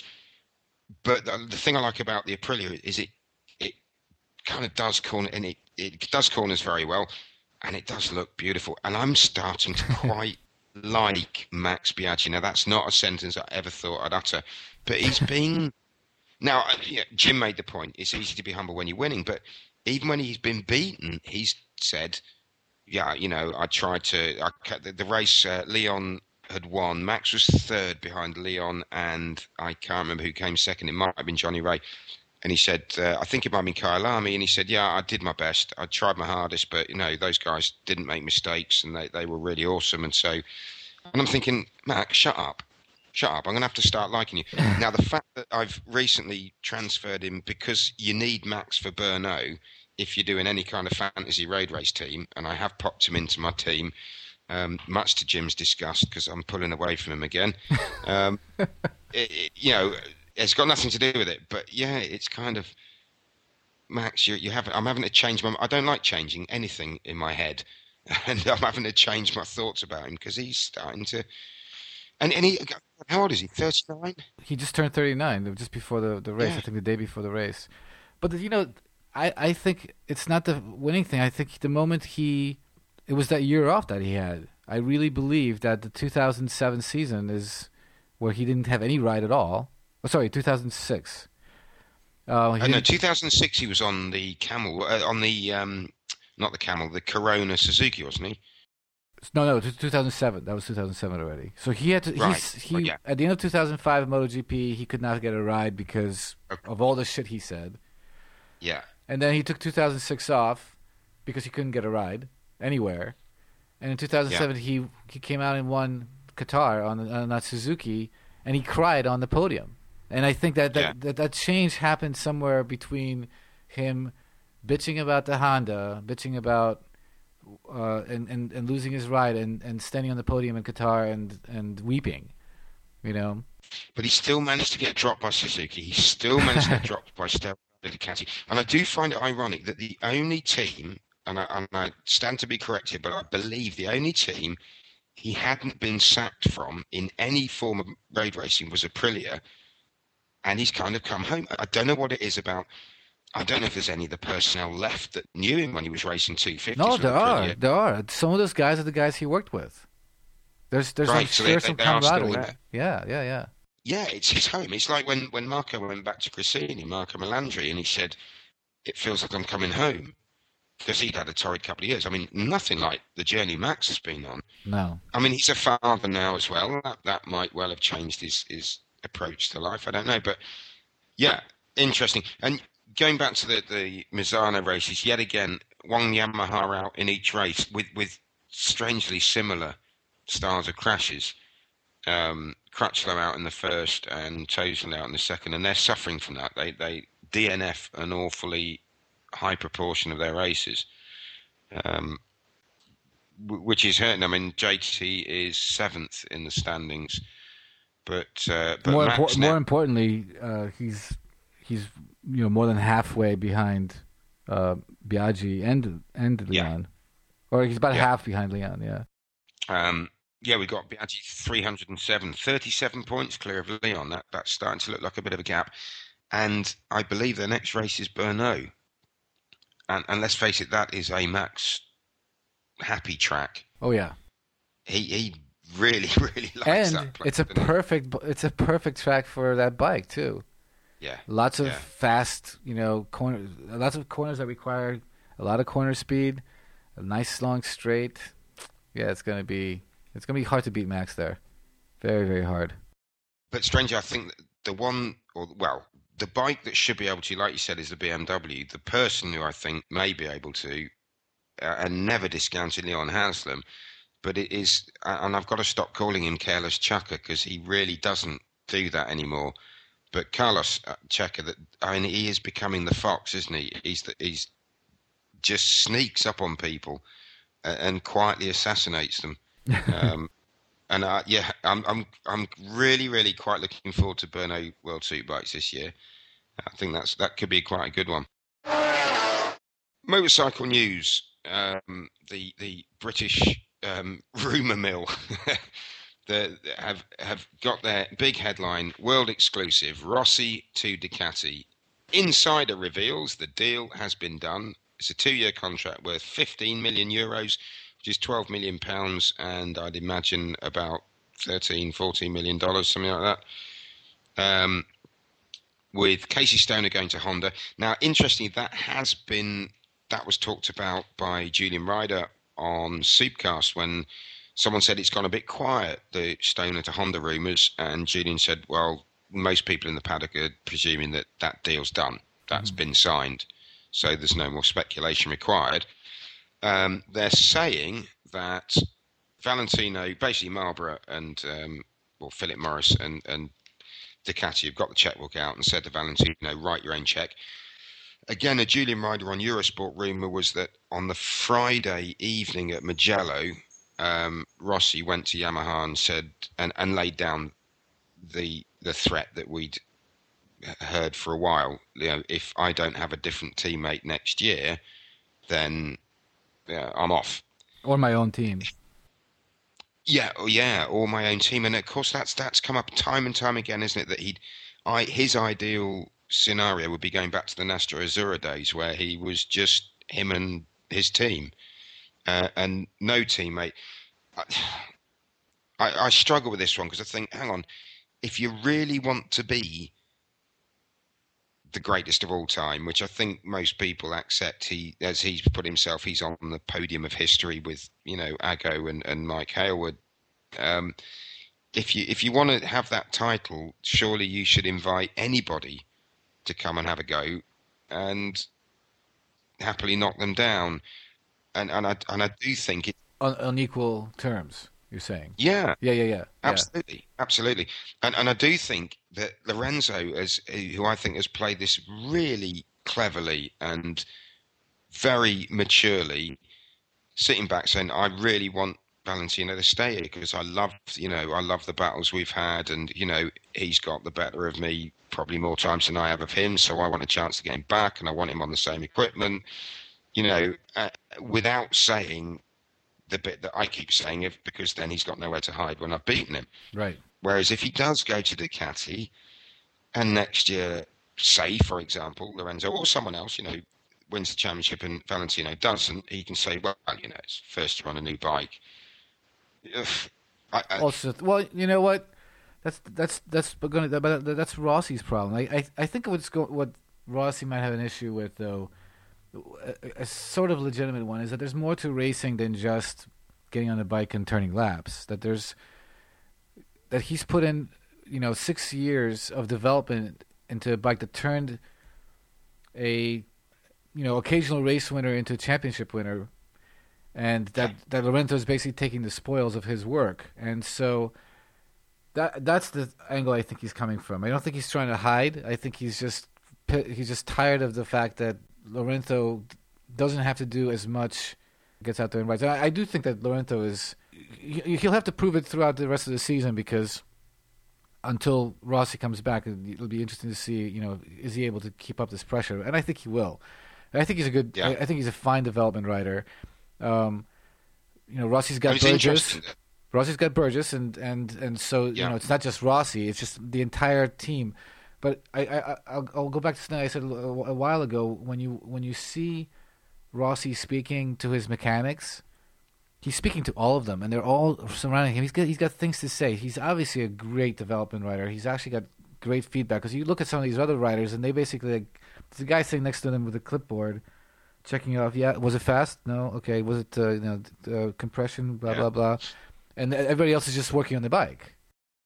Speaker 2: But the, the thing I like about the Aprilia is it it kind of does corner, and it, it does corners very well, and it does look beautiful. And I'm starting to quite like Max Biaggi. Now, that's not a sentence I ever thought I'd utter, but he's been... Now, uh, yeah, Jim made the point. It's easy to be humble when you're winning, but even when he's been beaten, he's said, yeah, you know, I tried to... I, the, the race, uh, Leon had won. Max was third behind Leon, and I can't remember who came second. It might have been Johnny Ray. And he said, uh, I think it might have been Kyalami, and he said, yeah, I did my best. I tried my hardest, but, you know, those guys didn't make mistakes, and they, they were really awesome. And so, and I'm thinking, Max, shut up. Shut up. I'm going to have to start liking you. Now, the fact that I've recently transferred him, because you need Max for Brno if you're doing any kind of fantasy road race team, and I have popped him into my team, um, much to Jim's disgust, because I'm pulling away from him again. Um, it, it, you know... It's got nothing to do with it, but yeah, it's kind of Max, you you have I'm having to change my. I don't like changing anything in my head, and I'm having to change my thoughts about him because he's starting to. And and he, how old is he? thirty-nine.
Speaker 3: He just turned thirty-nine just before the the race.
Speaker 2: Yeah.
Speaker 3: I think the day before the race. But you know, I I think it's not the winning thing. I think the moment he, it was that year off that he had. I really believe that the two thousand seven season is where he didn't have any ride at all. Oh, sorry, two thousand six. Uh,
Speaker 2: Uh, no, two thousand six. He was on the Camel, uh, on the um, not the Camel, the Corona Suzuki, wasn't he?
Speaker 3: No, no, two thousand seven. That was two thousand seven already. So he had to.
Speaker 2: Right.
Speaker 3: He's, he
Speaker 2: Oh, yeah.
Speaker 3: At the end of two thousand five MotoGP, he could not get a ride because
Speaker 2: Okay.
Speaker 3: of all the shit he said.
Speaker 2: Yeah.
Speaker 3: And then he took two thousand six off because he couldn't get a ride anywhere. And in two thousand seven, yeah. he he came out and won Qatar on, on that Suzuki, and he cried on the podium. And I think that that,
Speaker 2: yeah.
Speaker 3: that that change happened somewhere between him bitching about the Honda, bitching about uh, and, and, and losing his ride, and, and standing on the podium in Qatar and, and weeping, you know.
Speaker 2: But he still managed to get dropped by Suzuki. He still managed to get dropped by Stella Ducati. And I do find it ironic that the only team, and I, and I stand to be corrected, but I believe the only team he hadn't been sacked from in any form of road racing was Aprilia. And he's kind of come home. I don't know what it is about. I don't know if there's any of the personnel left that knew him when he was racing two fifties.
Speaker 3: No, there are. There are. Some of those guys are the guys he worked with. There's, there's
Speaker 2: right,
Speaker 3: I'm
Speaker 2: so
Speaker 3: sure
Speaker 2: they,
Speaker 3: some
Speaker 2: they are still
Speaker 3: camaraderie.
Speaker 2: there.
Speaker 3: Yeah, yeah, yeah.
Speaker 2: Yeah, it's his home. It's like when, when Marco went back to Gresini, Marco Melandri, and he said, it feels like I'm coming home. Because he'd had a torrid couple of years. I mean, nothing like the journey Max has been on.
Speaker 3: No.
Speaker 2: I mean, he's a father now as well. That, that might well have changed his, his approach to life. I don't know. But, yeah, interesting. And going back to the, the Misano races, yet again, one Yamaha out in each race with, with strangely similar styles of crashes. Um, Crutchlow out in the first and Tozel out in the second. And they're suffering from that. They, they D N F an awfully high proportion of their races, um, w- which is hurting. I mean, J T is seventh in the standings, but uh, but
Speaker 3: more,
Speaker 2: Max
Speaker 3: impor-
Speaker 2: now-
Speaker 3: more importantly, uh, he's he's you know more than halfway behind uh, Biaggi and and Leon, yeah. or he's about yeah. half behind Leon. Yeah.
Speaker 2: Um, yeah, we got Biaggi three hundred seven, thirty-seven points clear of Leon. That that's starting to look like a bit of a gap, and I believe their next race is Brno. And, and let's face it, that is a Max happy track.
Speaker 3: Oh yeah,
Speaker 2: he he really really likes
Speaker 3: and
Speaker 2: that place.
Speaker 3: It's a perfect it? it's a perfect track for that bike too.
Speaker 2: Yeah,
Speaker 3: lots of
Speaker 2: yeah.
Speaker 3: fast, you know, corners, lots of corners that require a lot of corner speed, a nice long straight. Yeah, it's gonna be it's gonna be hard to beat Max there, very very hard.
Speaker 2: But strangely, I think the one or well. The bike that should be able to, like you said, is the B M W. The person who I think may be able to, uh, and never discounted Leon Haslam, but it is, and I've got to stop calling him Careless Chucker because he really doesn't do that anymore. But Carlos Chucker, that I mean, he is becoming the fox, isn't he? He's the, he's just sneaks up on people and, and quietly assassinates them. um, And uh, yeah, I'm I'm I'm really really quite looking forward to Brno World Superbikes this year. I think that's that could be quite a good one. Motorcycle news: um, the the British um, rumour mill the, have have got their big headline: world exclusive, Rossi to Ducati. Insider reveals the deal has been done. It's a two-year contract worth fifteen million euros. Which is twelve million pounds, and I'd imagine about thirteen, fourteen million dollars, something like that. Um, with Casey Stoner going to Honda. Now, interestingly, that has been that was talked about by Julian Ryder on Soupcast when someone said it's gone a bit quiet, the Stoner to Honda rumours, and Julian said, well, most people in the paddock are presuming that that deal's done. That's mm. been signed, so there's no more speculation required. Um, they're saying that Valentino, basically Marlboro and um, well Philip Morris and, and Ducati have got the checkbook out and said to Valentino, write your own check. Again, a Julian Ryder on Eurosport rumour was that on the Friday evening at Mugello, um, Rossi went to Yamaha and said and, and laid down the the threat that we'd heard for a while. You know, if I don't have a different teammate next year, then yeah, I'm off.
Speaker 3: Or my own team.
Speaker 2: Yeah, oh, yeah, or my own team, and of course that's that's come up time and time again, isn't it? That he'd, I his ideal scenario would be going back to the Nastro Azzurra days, where he was just him and his team, uh, and no teammate. I, I, I struggle with this one because I think, hang on, if you really want to be the greatest of all time, which I think most people accept, he, as he's put himself, he's on the podium of history with, you know, Aggo and, and Mike Hailwood. Um, if you if you want to have that title, surely you should invite anybody to come and have a go, and happily knock them down. And and I and I do think it
Speaker 3: on, on equal terms. You're saying,
Speaker 2: yeah,
Speaker 3: yeah, yeah, yeah,
Speaker 2: absolutely, yeah. absolutely, and and I do think that Lorenzo, as who I think has played this really cleverly and very maturely, sitting back saying, I really want Valentino to stay here because I love, you know, I love the battles we've had, and you know, he's got the better of me probably more times than I have of him, so I want a chance to get him back, and I want him on the same equipment, you know, uh, without saying the bit that I keep saying, if because then he's got nowhere to hide when I've beaten him.
Speaker 3: Right.
Speaker 2: Whereas if he does go to Ducati, and next year, say for example, Lorenzo or someone else, you know, wins the championship and Valentino doesn't, he can say, well, you know, it's first to run a new bike. I, I,
Speaker 3: also, well, you know what? That's that's that's going to that's Rossi's problem. I I, I think what's go, what Rossi might have an issue with though. A, a sort of legitimate one is that there's more to racing than just getting on the bike and turning laps. That there's that he's put in, you know, six years of development into a bike that turned a, you know, occasional race winner into a championship winner, and that that Lorenzo is basically taking the spoils of his work. And so that that's the angle I think he's coming from. I don't think he's trying to hide. I think he's just he's just tired of the fact that Lorenzo doesn't have to do as much, gets out there and rides. And I, I do think that Lorenzo is, he'll have to prove it throughout the rest of the season, because until Rossi comes back, it'll be interesting to see, you know, is he able to keep up this pressure? And I think he will. And I think he's a good, yeah. I, I think he's a fine development rider. Um, you know, Rossi's got Burgess. Rossi's got Burgess, and, and, and so, yeah. you know, it's not just Rossi, it's just the entire team. But I, I, I'll, I'll go back to something I said a while ago. When you when you see Rossi speaking to his mechanics, he's speaking to all of them, and they're all surrounding him. He's got he's got things to say. He's obviously a great development writer. He's actually got great feedback, because you look at some of these other writers, and they basically, like, there's a guy sitting next to them with a clipboard, checking it off. Yeah, was it fast? No. Okay. Was it uh, you know uh, compression? Blah yeah. blah blah. And everybody else is just working on the bike.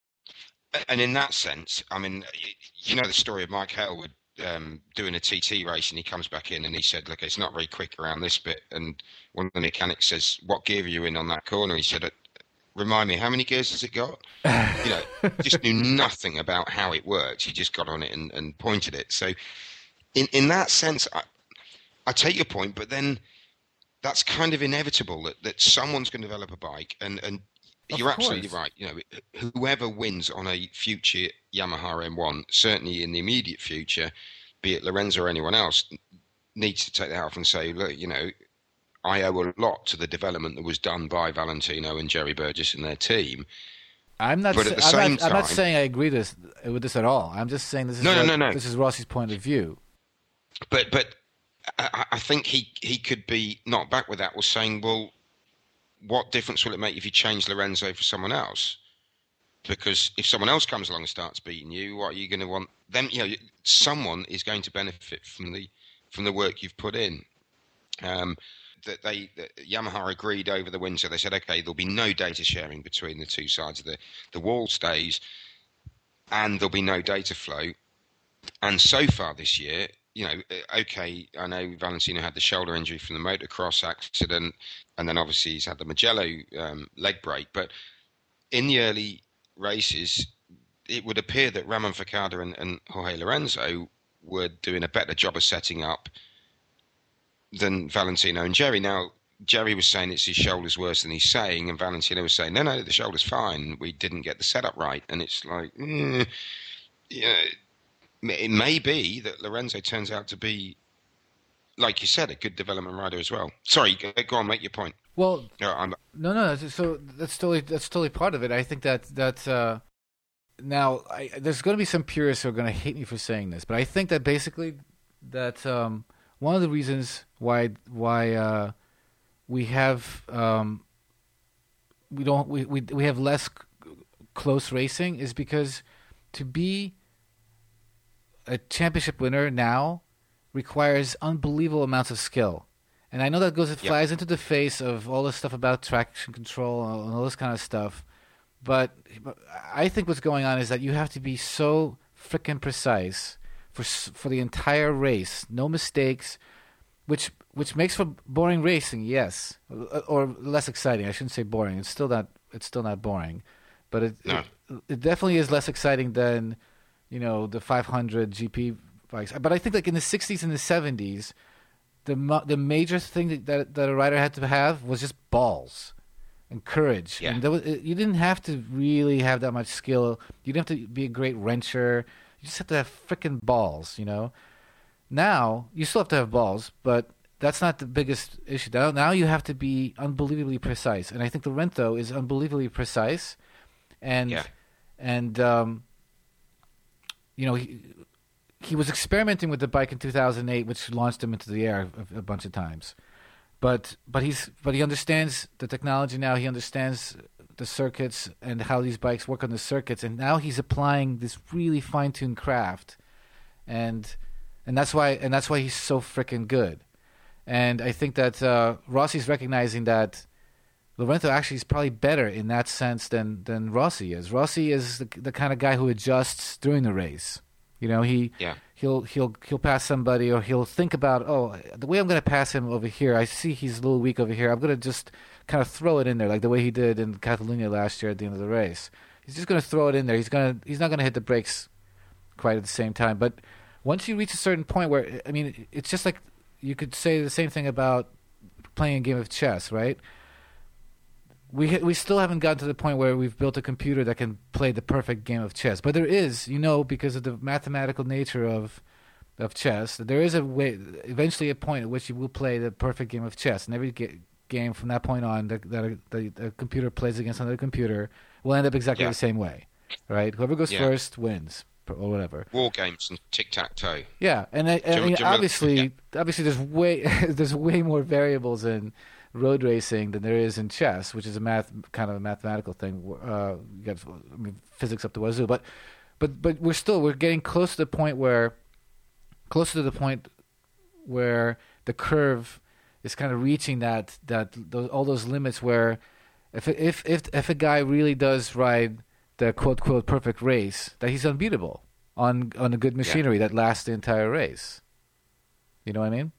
Speaker 2: And in that sense, I mean, you know the story of Mike Hailwood um, doing a T T race, and he comes back in and he said, look, it's not very quick around this bit. And one of the mechanics says, what gear are you in on that corner? He said, remind me, how many gears has it got? You know, just knew nothing about how it worked. He just got on it and, and pointed it. So in, in that sense, I, I take your point, but then that's kind of inevitable that, that someone's going to develop a bike, and, and
Speaker 3: Of
Speaker 2: You're
Speaker 3: course.
Speaker 2: absolutely right. You know, whoever wins on a future Yamaha M one, certainly in the immediate future, be it Lorenzo or anyone else, needs to take that off and say, look, you know, I owe a lot to the development that was done by Valentino and Jerry Burgess and their team.
Speaker 3: I'm not.
Speaker 2: But
Speaker 3: Sa-
Speaker 2: at the
Speaker 3: I'm,
Speaker 2: same
Speaker 3: not
Speaker 2: time,
Speaker 3: I'm not saying I agree this, with this at all. I'm just saying this is
Speaker 2: no, no,
Speaker 3: what,
Speaker 2: no, no.
Speaker 3: this is Rossi's point of view.
Speaker 2: But but I, I think he he could be not back with that. Was saying, well, what difference will it make if you change Lorenzo for someone else? Because if someone else comes along and starts beating you, what are you going to want them? You know, someone is going to benefit from the from the work you've put in. Um, that they that Yamaha agreed over the winter. They said, okay, there'll be no data sharing between the two sides of the the wall stays, and there'll be no data flow. And so far this year, you know, okay, I know Valentino had the shoulder injury from the motocross accident, and then obviously he's had the Mugello um, leg break. But in the early races, it would appear that Ramon Facada and, and Jorge Lorenzo were doing a better job of setting up than Valentino and Jerry. Now, Jerry was saying it's his shoulder's worse than he's saying, and Valentino was saying, no, no, the shoulder's fine. We didn't get the setup right. And it's like, mm, yeah, it may be that Lorenzo turns out to be, like you said, a good development rider as well. Sorry, go, go on, make your point.
Speaker 3: Well,
Speaker 2: no, I'm,
Speaker 3: no, no. So that's totally that's totally part of it. I think that that uh, now I, there's going to be some purists who are going to hate me for saying this, but I think that basically that um, one of the reasons why why uh, we have um, we don't we, we we have less c- close racing is because to be a championship winner now requires unbelievable amounts of skill. And I know that goes, it
Speaker 2: Yep.
Speaker 3: flies into the face of all this stuff about traction control and all this kind of stuff. But, but I think what's going on is that you have to be so freaking precise for s- for the entire race, no mistakes, which which makes for boring racing, yes, or, or less exciting. I shouldn't say boring. It's still not it's still not boring, but it
Speaker 2: No.
Speaker 3: it, it definitely is less exciting than, you know, the five hundred G P bikes. But I think like in the sixties and the seventies. The mo- the major thing that, that that a rider had to have was just balls and courage.
Speaker 2: Yeah.
Speaker 3: And there was, you didn't have to really have that much skill. You didn't have to be a great wrencher. You just have to have freaking balls, you know. Now you still have to have balls, but that's not the biggest issue. Now, now you have to be unbelievably precise, and I think Lorenzo is unbelievably precise, and
Speaker 2: Yeah.
Speaker 3: and um, you know. He, He was experimenting with the bike in two thousand eight, which launched him into the air a, a bunch of times. But but he's but he understands the technology now. He understands the circuits and how these bikes work on the circuits, and now he's applying this really fine-tuned craft, and and that's why and that's why he's so freaking good. And I think that uh, Rossi's recognizing that Lorenzo actually is probably better in that sense than than Rossi is. Rossi is the the kind of guy who adjusts during the race. You know, he
Speaker 2: Yeah.
Speaker 3: he'll he'll he'll pass somebody, or he'll think about, oh, the way I'm going to pass him over here, I see he's a little weak over here. I'm going to just kind of throw it in there, like the way he did in Catalunya last year at the end of the race. He's just going to throw it in there. He's going to he's not going to hit the brakes quite at the same time. But once you reach a certain point where, I mean, it's just like you could say the same thing about playing a game of chess, right? We we still haven't gotten to the point where we've built a computer that can play the perfect game of chess. But there is, you know, because of the mathematical nature of of chess, there is a way, eventually a point at which you will play the perfect game of chess. And every ga- game from that point on that, that a, the, the computer plays against another computer will end up exactly
Speaker 2: Yeah.
Speaker 3: the same way, right? Whoever goes
Speaker 2: Yeah.
Speaker 3: first wins, or whatever.
Speaker 2: War games and tic-tac-toe.
Speaker 3: Yeah, and I, I
Speaker 2: Jim-
Speaker 3: mean,
Speaker 2: Jim-
Speaker 3: obviously,
Speaker 2: yeah.
Speaker 3: obviously, there's way there's way more variables in road racing than there is in chess, which is a math kind of a mathematical thing. Uh, you got I mean, physics up the wazoo, but but but we're still we're getting close to the point where closer to the point where the curve is kind of reaching that that those, all those limits where if if if if a guy really does ride the quote quote perfect race, that he's unbeatable on on a good machinery that lasts the entire race. You know what I mean?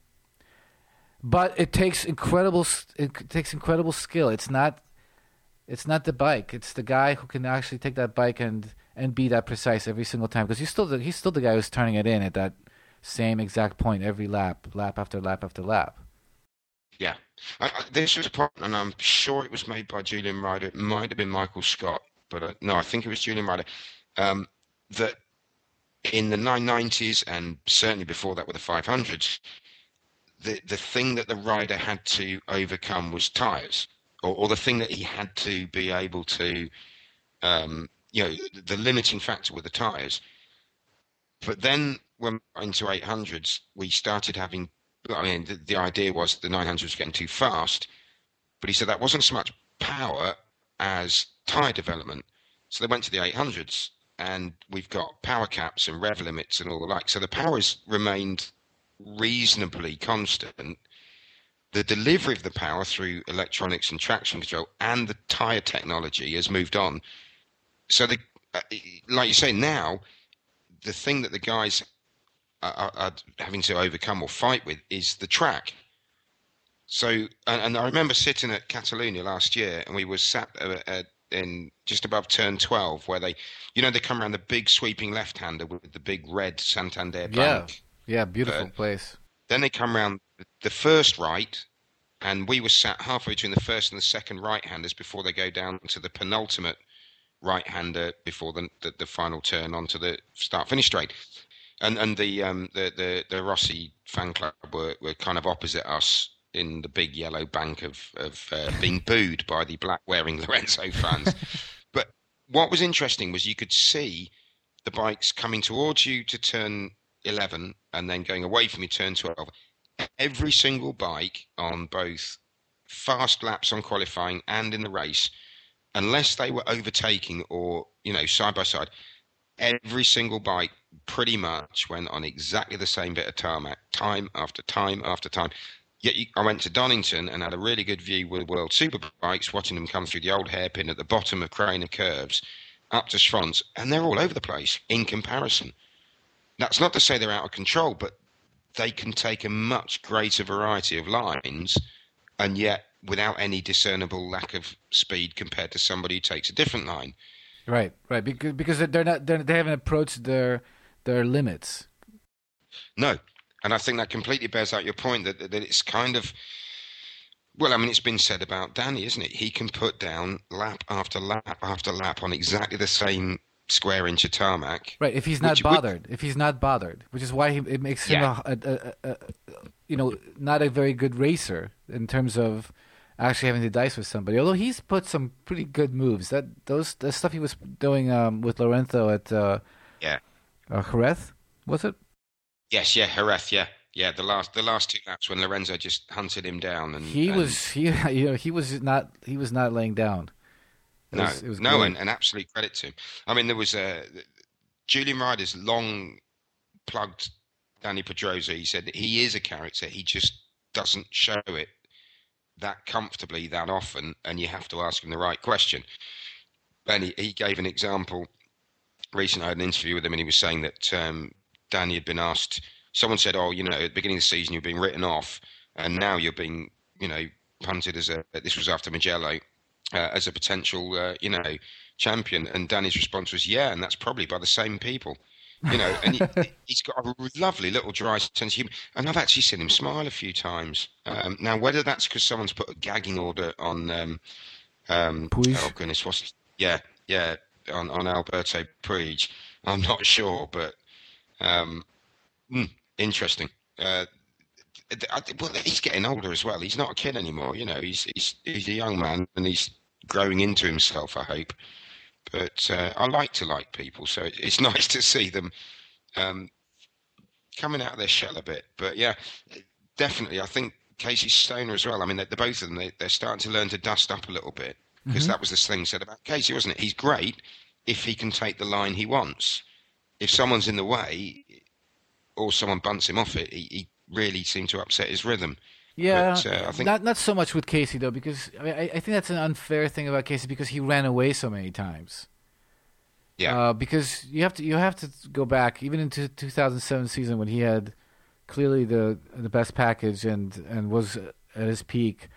Speaker 3: But it takes incredible it takes incredible skill. It's not it's not the bike. It's the guy who can actually take that bike and and be that precise every single time, because he's still the, he's still the guy who's turning it in at that same exact point every lap, lap after lap after lap.
Speaker 2: Yeah. I, I, this was a point, and I'm sure it was made by Julian Ryder. It might have been Michael Scott, but uh, no, I think it was Julian Ryder. Um, that in the nine nineties, and certainly before that with the five hundreds, the, the thing that the rider had to overcome was tyres, or, or the thing that he had to be able to, um, you know, the limiting factor with the tyres. But then when we got into eight hundreds, we started having, I mean, the, the idea was the nine hundreds was getting too fast, but he said that wasn't so much power as tyre development. So they went to the eight hundreds, and we've got power caps and rev limits and all the like. So the power has remained reasonably constant. The delivery of the power through electronics and traction control and the tyre technology has moved on. So, the, uh, like you say, now the thing that the guys are, are having to overcome or fight with is the track. So, and, and I remember sitting at Catalunya last year, and we were sat uh, uh, in just above turn twelve, where they, you know, they come around the big sweeping left-hander with the big red Santander bank.
Speaker 3: Yeah, yeah, beautiful
Speaker 2: Uh,
Speaker 3: place.
Speaker 2: Then they come around the first right, and we were sat halfway between the first and the second right-handers before they go down to the penultimate right-hander before the, the, the final turn onto the start-finish straight. And and the um the the, the Rossi fan club were, were kind of opposite us in the big yellow bank of of uh, being booed by the black wearing Lorenzo fans. But what was interesting was you could see the bikes coming towards you to turn eleven and then going away from you turn twelve. Every single bike on both fast laps on qualifying and in the race, unless they were overtaking or, you know, side by side, every single bike pretty much went on exactly the same bit of tarmac, time after time after time. Yet you, I went to Donington and had a really good view with World Superbikes, watching them come through the old hairpin at the bottom of Craner curves up to Schwanz, and they're all over the place in comparison. That's not to say they're out of control, but they can take a much greater variety of lines, and yet without any discernible lack of speed compared to somebody who takes a different line.
Speaker 3: Right, right, because because they're not they're, they haven't approached their their limits.
Speaker 2: No, and I think that completely bears out your point that that it's kind of, well, I mean, it's been said about Danny, isn't it? He can put down lap after lap after lap on exactly the same square inch of tarmac.
Speaker 3: Right, if he's not
Speaker 2: which,
Speaker 3: bothered,
Speaker 2: which,
Speaker 3: if he's not bothered, which is why he, it makes him
Speaker 2: yeah.
Speaker 3: a, a, a, a, you know, not a very good racer in terms of actually having to dice with somebody. Although he's put some pretty good moves. That those the stuff he was doing um, with Lorenzo at uh,
Speaker 2: yeah,
Speaker 3: uh, Jerez, was it?
Speaker 2: Yes, yeah, Jerez, yeah, yeah. The last the last two laps when Lorenzo just hunted him down, and
Speaker 3: he
Speaker 2: and,
Speaker 3: was he you know he was not he was not laying down. It
Speaker 2: no,
Speaker 3: was, it was
Speaker 2: no, and, and absolute credit to him. I mean, there was a Julian Ryder's long plugged Danny Pedrosa. He said that he is a character. He just doesn't show it that comfortably that often, and you have to ask him the right question. And he, he gave an example. Recently, I had an interview with him, and he was saying that um, Danny had been asked. Someone said, "Oh, you know, at the beginning of the season, you're being written off, and now you're being, you know, punted as a." This was after Mugello. Uh, as a potential, uh, you know, champion, and Danny's response was, "Yeah, and that's probably by the same people." You know, and he, he's got a lovely little dry sense of humour, and I've actually seen him smile a few times. Um, now, whether that's because someone's put a gagging order on, um, um, oh goodness, what's yeah, yeah, on, on Alberto Puig, I'm not sure, but um, mm, interesting. Uh, well, he's getting older as well. He's not a kid anymore. You know, he's he's he's a young man, and he's growing into himself, I hope. But uh, I like to like people, so it's nice to see them um, coming out of their shell a bit. But yeah, definitely, I think Casey Stoner as well. I mean, they're, they're both of them. They, they're starting to learn to dust up a little bit, because mm-hmm. that was the thing said about Casey, wasn't it? He's great if he can take the line he wants. If someone's in the way, or someone bunts him off it, he, he really seemed to upset his rhythm.
Speaker 3: Yeah,
Speaker 2: but, uh, I think...
Speaker 3: not not so much with Casey though, because I mean I, I think that's an unfair thing about Casey because he ran away so many times.
Speaker 2: Yeah.
Speaker 3: Uh, because you have to you have to go back even into two thousand seven season when he had clearly the the best package and and was at his peak.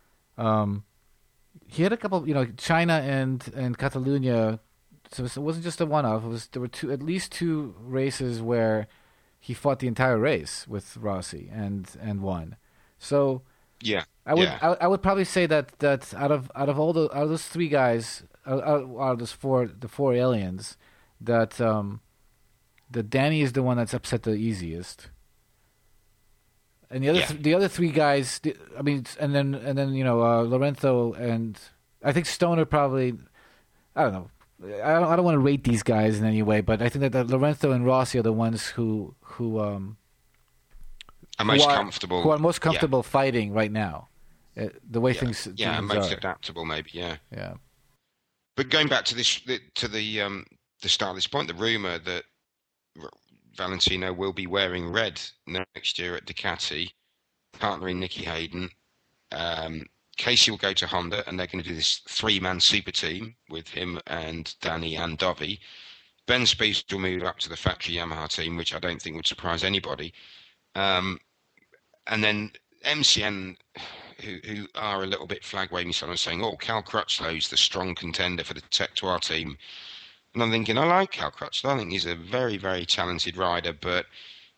Speaker 3: Um, he had a couple, you know, China and and Catalunya. So it wasn't just a one-off. It was there were two at least two races where he fought the entire race with Rossi and and won. So
Speaker 2: yeah,
Speaker 3: I would
Speaker 2: yeah.
Speaker 3: I, I would probably say that, that out of out of all the out of those three guys, out, out of those four the four aliens, that um, that Danny is the one that's upset the easiest, and the other
Speaker 2: yeah.
Speaker 3: th- the other three guys, I mean, and then and then you know uh, Lorenzo and I think Stoner probably, I don't know. I don't, I don't want to rate these guys in any way, but I think that, that Lorenzo and Rossi are the ones who who um.
Speaker 2: Are most
Speaker 3: who are,
Speaker 2: comfortable.
Speaker 3: Who are most comfortable
Speaker 2: yeah.
Speaker 3: fighting right now, uh, the way
Speaker 2: yeah.
Speaker 3: things.
Speaker 2: Yeah,
Speaker 3: things
Speaker 2: most
Speaker 3: are.
Speaker 2: adaptable, maybe. Yeah.
Speaker 3: Yeah.
Speaker 2: But going back to this, to the um, the start of this point, the rumor that Valentino will be wearing red next year at Ducati, partnering Nicky Hayden. Um, Casey will go to Honda, and they're going to do this three-man super team with him and Danny and Dovi. Ben Spies will move up to the factory Yamaha team, which I don't think would surprise anybody. Um, and then M C N, who who are a little bit flag waving, someone saying, "Oh, Cal Crutchlow's the strong contender for the Tectoir team," and I'm thinking, I like Cal Crutchlow. I think he's a very very talented rider, but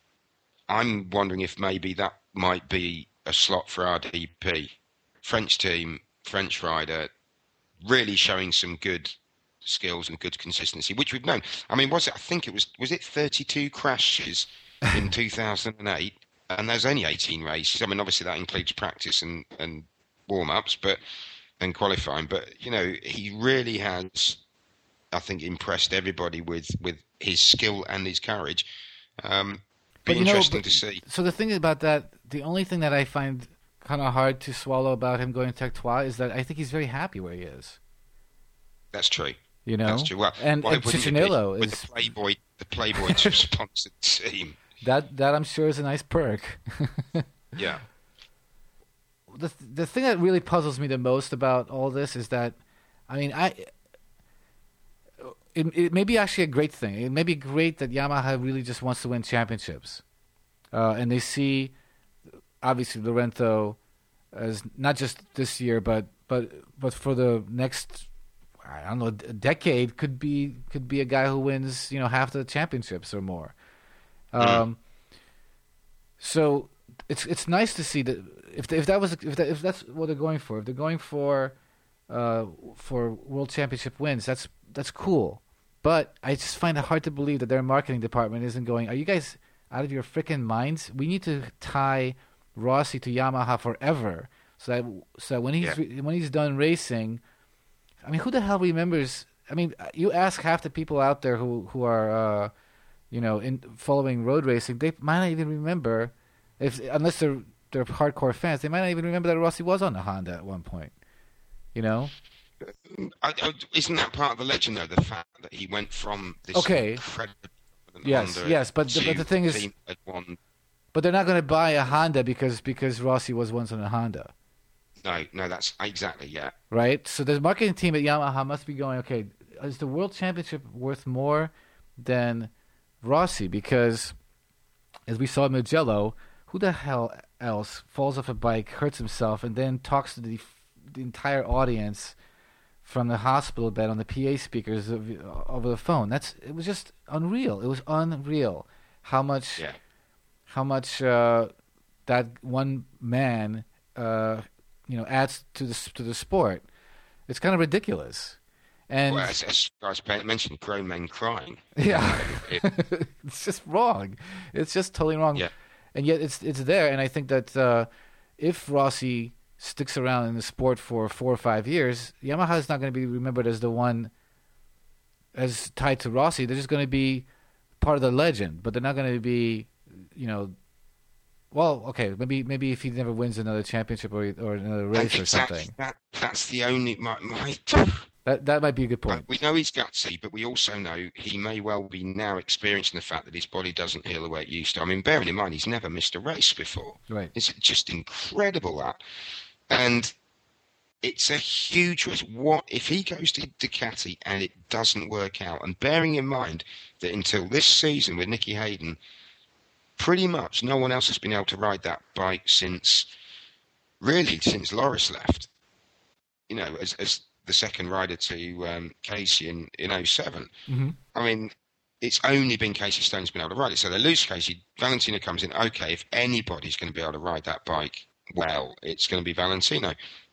Speaker 2: I'm wondering if maybe that might be a slot for R D P, French team, French rider, really showing some good skills and good consistency, which we've known. I mean, was it? I think it was. Was it thirty-two crashes in two thousand eight? And there's only eighteen races. I mean, obviously that includes practice and and warm-ups, but and qualifying. But you know, he really has, I think, impressed everybody with with his skill and his courage. Um, be
Speaker 3: But, you know,
Speaker 2: interesting
Speaker 3: but-
Speaker 2: to see.
Speaker 3: So the thing about that, the only thing that I find kind of hard to swallow about him going to Tech Trois is that I think he's very happy where he is.
Speaker 2: That's true.
Speaker 3: You know,
Speaker 2: That's true. Well,
Speaker 3: and,
Speaker 2: why
Speaker 3: and
Speaker 2: wouldn't it be
Speaker 3: Ciccinello
Speaker 2: with
Speaker 3: is
Speaker 2: the Playboy, the Playboy sponsored team.
Speaker 3: that. That I'm sure is a nice perk.
Speaker 2: Yeah.
Speaker 3: the the thing that really puzzles me the most about all this is that, I mean, I. It, it may be actually a great thing. It may be great that Yamaha really just wants to win championships, uh, and they see, obviously, Lorenzo as not just this year, but but but for the next, I don't know, a decade could be could be a guy who wins, you know, half the championships or more. Um, so it's it's nice to see that if if that was if that, if that's what they're going for, if they're going for uh, for world championship wins, that's that's cool. But I just find it hard to believe that their marketing department isn't going, are you guys out of your freaking minds? We need to tie Rossi to Yamaha forever, so that so that when he's
Speaker 2: Yeah.
Speaker 3: when he's done racing, I mean, who the hell remembers? I mean, you ask half the people out there who who are uh, you know in following road racing, they might not even remember, if unless they're they're hardcore fans, they might not even remember that Rossi was on a Honda at one point. You know.
Speaker 2: I, I, isn't that part of the legend, though? The fact that he went from this
Speaker 3: Okay.
Speaker 2: incredible
Speaker 3: Yes,
Speaker 2: Honda
Speaker 3: yes, but the-
Speaker 2: to
Speaker 3: but the thing is-
Speaker 2: team that won.
Speaker 3: But they're not going to buy a Honda because because Rossi was once on a Honda,
Speaker 2: No, no, that's exactly yeah.
Speaker 3: right? So the marketing team at Yamaha must be going, okay, is the World Championship worth more than Rossi? Because as we saw in Mugello, who the hell else falls off a bike, hurts himself, and then talks to the, the entire audience from the hospital bed on the P A speakers of, over the phone? That's it was just unreal. It was unreal how much.
Speaker 2: Yeah.
Speaker 3: how much uh, that one man, uh, you know, adds to the to the sport. It's kind of ridiculous, and
Speaker 2: Well, as, as guys mentioned, grown men crying.
Speaker 3: yeah,
Speaker 2: It-
Speaker 3: it's just wrong. It's just totally wrong.
Speaker 2: Yeah.
Speaker 3: And yet it's it's there, and I think that uh, if Rossi sticks around in the sport for four or five years, Yamaha is not going to be remembered as the one as tied to Rossi. They're just going to be part of the legend, but they're not going to be, you know. Well, okay, maybe maybe if he never wins another championship or or another race or
Speaker 2: exactly.
Speaker 3: something,
Speaker 2: That, that's the only. My, my,
Speaker 3: that that might be a good point.
Speaker 2: we know he's gutsy, but we also know he may well be now experiencing the fact that his body doesn't heal the way it used to. I mean, bearing in mind, he's never missed a race before.
Speaker 3: Right.
Speaker 2: It's just incredible that. And it's a huge risk. What if he goes to Ducati and it doesn't work out? And bearing in mind that until this season with Nicky Hayden, pretty much no one else has been able to ride that bike since, really, since Loris left. You know, as as the second rider to um, Casey in in oh seven.
Speaker 3: Mm-hmm.
Speaker 2: I mean, it's only been Casey Stone's been able to ride it. So they lose Casey. Valentino comes in. Okay, if anybody's going to be able to ride that bike well, it's going to be Valentino.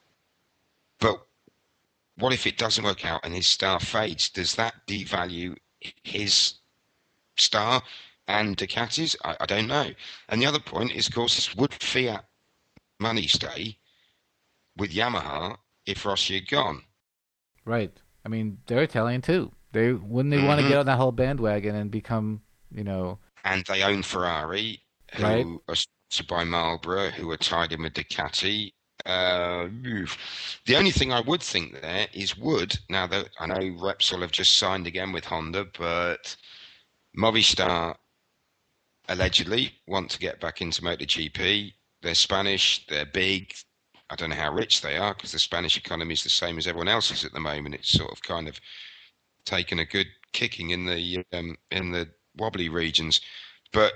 Speaker 2: But what if it doesn't work out and his star fades? Does that devalue his star and Ducati's? I, I don't know. And the other point is, of course, is would Fiat money stay with Yamaha if Rossi had gone?
Speaker 3: Right. I mean, they're Italian too. They wouldn't they want to
Speaker 2: Mhm.
Speaker 3: get on that whole bandwagon and become, you know,
Speaker 2: And they own Ferrari, who
Speaker 3: Right.
Speaker 2: are sponsored by Marlboro, who are tied in with Ducati. Uh, oof. the only thing I would think there is would, now that I know Repsol have just signed again with Honda, but Movistar allegedly want to get back into MotoGP. They're Spanish, they're big. I don't know how rich they are because the Spanish economy is the same as everyone else's at the moment. It's sort of kind of taken a good kicking in the um, in the wobbly regions, but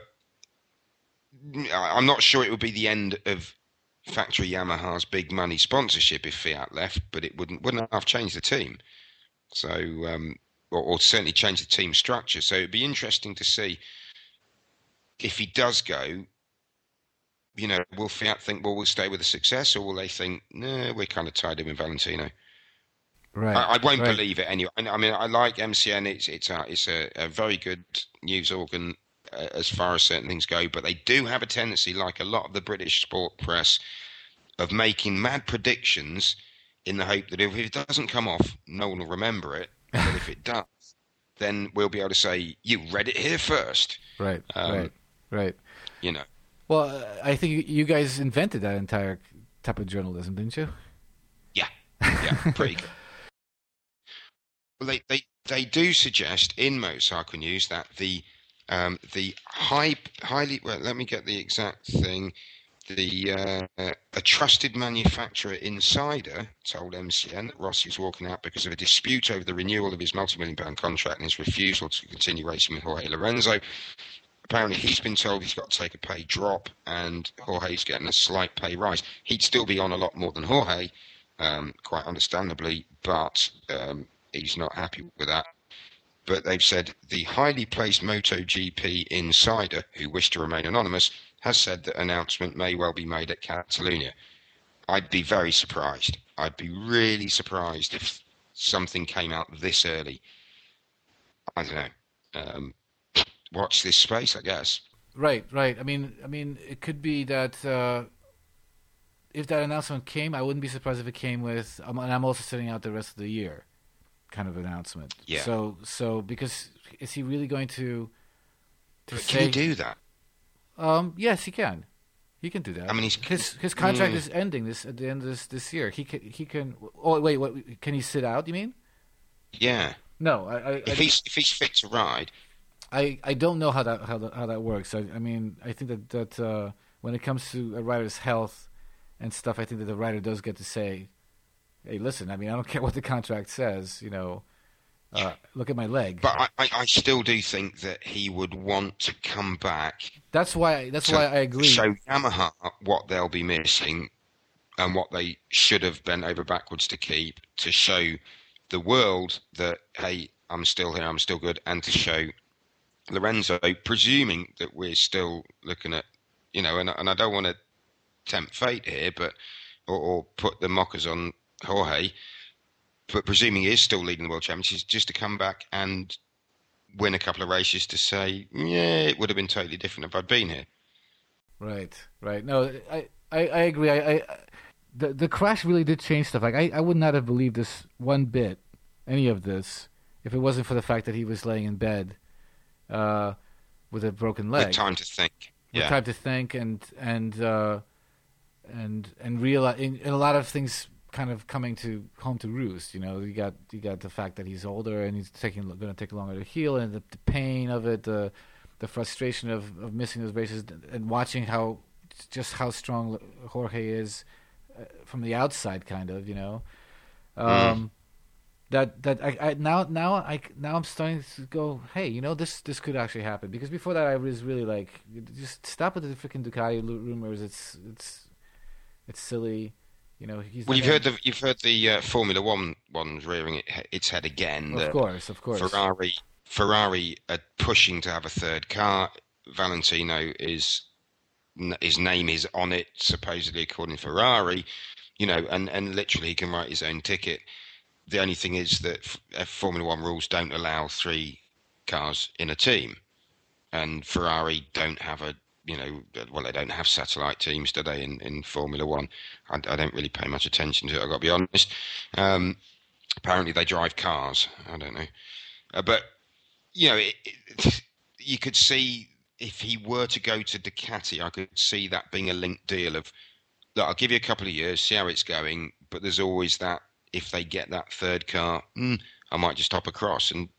Speaker 2: I- I'm not sure it would be the end of factory Yamaha's big money sponsorship if Fiat left, but it wouldn't wouldn't have changed the team. So, um, or, or certainly change the team structure. So it'd be interesting to see if he does go. You know, will Fiat think, well, we'll stay with the success, or will they think, no, we're kind of tied in with Valentino?
Speaker 3: Right,
Speaker 2: I, I won't
Speaker 3: right.
Speaker 2: believe it anyway. I mean, I like M C N. It's it's a it's a, a very good news organ uh, as far as certain things go, but they do have a tendency, like a lot of the British sport press, of making mad predictions in the hope that if it doesn't come off, no one will remember it. But if it does, then we'll be able to say, you read it here first.
Speaker 3: Right,
Speaker 2: Um,
Speaker 3: right, right.
Speaker 2: You know.
Speaker 3: Well, uh, I think you- you guys invented that entire type of journalism, didn't you?
Speaker 2: Yeah. Yeah. Pretty good. Well, they, they, they do suggest in Motorcycle News that the um, the high highly well, let me get the exact thing. The uh, a trusted manufacturer insider told M C N that Rossi was walking out because of a dispute over the renewal of his multi-million pound contract and his refusal to continue racing with Jorge Lorenzo. Apparently, he's been told he's got to take a pay drop, and Jorge's getting a slight pay rise. He'd still be on a lot more than Jorge, um, quite understandably, but um, he's not happy with that. But they've said the highly placed MotoGP insider, who wished to remain anonymous, has said that an announcement may well be made at Catalunya. I'd be very surprised. I'd be really surprised if something came out this early. I don't know. Um, watch this space, I guess.
Speaker 3: Right, right. I mean, I mean, it could be that uh, if that announcement came, I wouldn't be surprised if it came with, um, and I'm also sitting out the rest of the year, kind of announcement.
Speaker 2: Yeah.
Speaker 3: So, so because is he really going to? to
Speaker 2: But
Speaker 3: say,
Speaker 2: can he do that?
Speaker 3: Um, yes, he can. He can do that.
Speaker 2: I mean, he's
Speaker 3: his his contract
Speaker 2: mm.
Speaker 3: is ending this at the end of this this year. He can he can. Oh wait, what? Can he sit out? You mean?
Speaker 2: Yeah.
Speaker 3: No, I I,
Speaker 2: If
Speaker 3: I,
Speaker 2: he's if he's fit to ride,
Speaker 3: I, I don't know how that how that, how that works. I, I mean, I think that that uh, when it comes to a rider's health and stuff, I think that the rider does get to say, "Hey, listen. I mean, I don't care what the contract says. You know, uh, look at my leg."
Speaker 2: but I, I, I still do think that he would want to come back.
Speaker 3: That's why. That's
Speaker 2: to
Speaker 3: why I agree.
Speaker 2: Show Yamaha what they'll be missing and what they should have bent over backwards to keep, to show the world that, hey, I'm still here, I'm still good, and to show Lorenzo, presuming that we're still looking at, you know, and, and I don't want to tempt fate here, but or, or put the mockers on Jorge, but presuming he is still leading the World Championships, just to come back and win a couple of races to say, yeah, it would have been totally different if I'd been here.
Speaker 3: Right, right. No, I, I, I agree. I, I, the the crash really did change stuff. Like I, I would not have believed this one bit, any of this, if it wasn't for the fact that he was laying in bed, uh, with a broken leg.
Speaker 2: With time to think.
Speaker 3: With
Speaker 2: Yeah.
Speaker 3: time to think and and uh, and and realize, and a lot of things kind of coming to home to roost. You know, you got you got the fact that he's older and he's taking going to take longer to heal, and the, the pain of it, the the frustration of, of missing those races, and watching how just how strong Jorge is uh, from the outside, kind of, you know. Um,
Speaker 2: Mm.
Speaker 3: That that I, I now now I now I'm starting to go, hey, you know, this this could actually happen, because before that I was really like, just stop with the freaking Ducati rumors. It's it's it's silly. You know, he's
Speaker 2: Well,
Speaker 3: not
Speaker 2: you've
Speaker 3: gonna-
Speaker 2: heard the you've heard the uh, Formula One one's rearing it, its head again.
Speaker 3: Of
Speaker 2: that
Speaker 3: course, of course.
Speaker 2: Ferrari Ferrari are pushing to have a third car. Valentino is his name is on it, supposedly, according to Ferrari. You know, and and literally he can write his own ticket. The only thing is that F- Formula One rules don't allow three cars in a team, and Ferrari don't have a, you know, well, they don't have satellite teams, do they, in, in Formula One? I, I don't really pay much attention to it, I've got to be honest. Um, apparently they drive cars, I don't know. Uh, but, you know, it, it, you could see if he were to go to Ducati, I could see that being a linked deal of, look, I'll give you a couple of years, see how it's going, but there's always that, if they get that third car, mm, I might just hop across. And